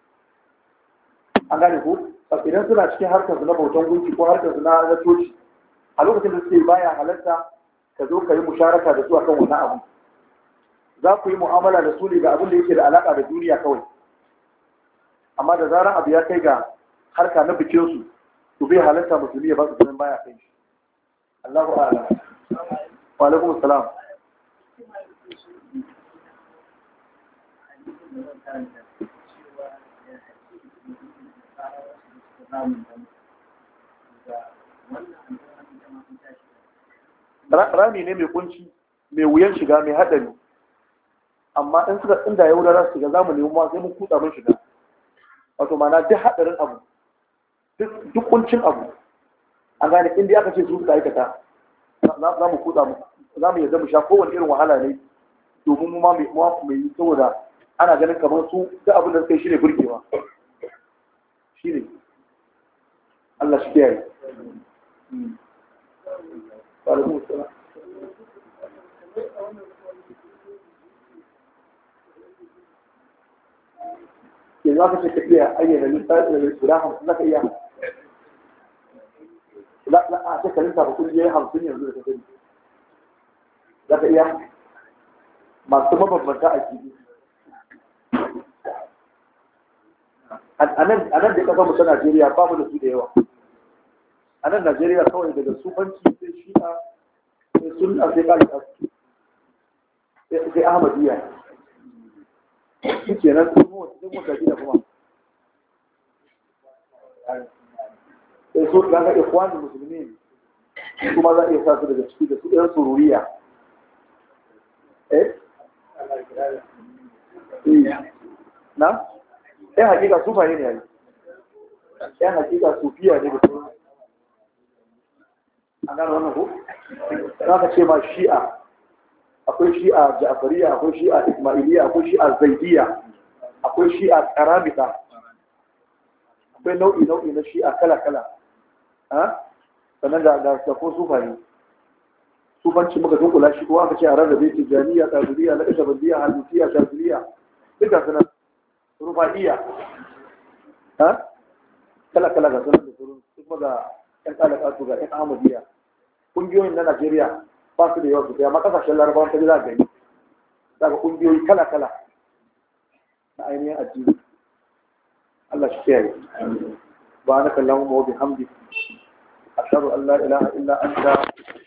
An gane ko idan suna cikin harkar su na bautan gunki ko harkar su na coci a lokacin da suke baya halatta ka zo ka yi musharaka da su akan wannan abu. Za ku yi mu'amala da su ne ga abin da yake da alaƙa da duniya kawai. Amma da zarar abu ya kai ga harka na bikinsu, to bai halatta musulmi ya ba su ganin baya kai shi. Allahu a'lam. Wa alaikum assalam. Rami ne mai kunci, mai wuyan shiga, mai haɗari. Amma in suka inda ya wurara su shiga za mu nemi ma sai mun kutsa mun shiga. Wato mana duk haɗarin abu, duk kuncin abu, an gane inda aka ce su suka aikata, za mu kutsa mu, za mu yadda mu sha kowane irin wahala ne domin mu ma mai yi saboda ana ganin kamar su duk abin da suka yi shi ne burgewa. Shi ne. Allah shi kiyaye. Yanzu aka ce ka iya ayyana lissafi da guda 50 za ka iya. A ce ka lissafa kudi ya yi 50 yanzu da ka gani. za ka iya masu mabambanta a kibi a nan da ya kasa musa Najeriya babu da su da yawa. A nan Najeriya kawai daga sufanci sai shi'a sai sunna sai kalika sai ahmadiyya shi ke nan kuma wasu mota gida kuma sai so ga ga ikwanin musulmi kuma za a iya sa su daga ciki da su ɗan sururiya na? ɗan hakika sufaye ne yayi ɗan hakika sufiya ne da su an gano wannan ko? za ka ce ma shi'a akwai shi'a ja'afariya akwai shi'a ismailiya akwai shi'a zaidiya akwai shi'a karamita akwai nau'i na shi'a kala-kala sannan da ko sufaye sufanci muka dunkula shi ko aka ce a rarrabe tijjaniya ƙadiriya na ƙashabandiya halittiya shaziliya duka suna rufa'iyya kala-kala ga sunan da surun kuma ga 'yan ƙalaƙatu ga 'yan ahmadiyya ƙungiyoyin na Najeriya ba su da yawa su amma kasashen larabawan ta za a gani daga ƙungiyoyi kala-kala na ainihin addini Allah shi kiyaye ba na kallon mawabi hamdi ashhadu an la ilaha illa anta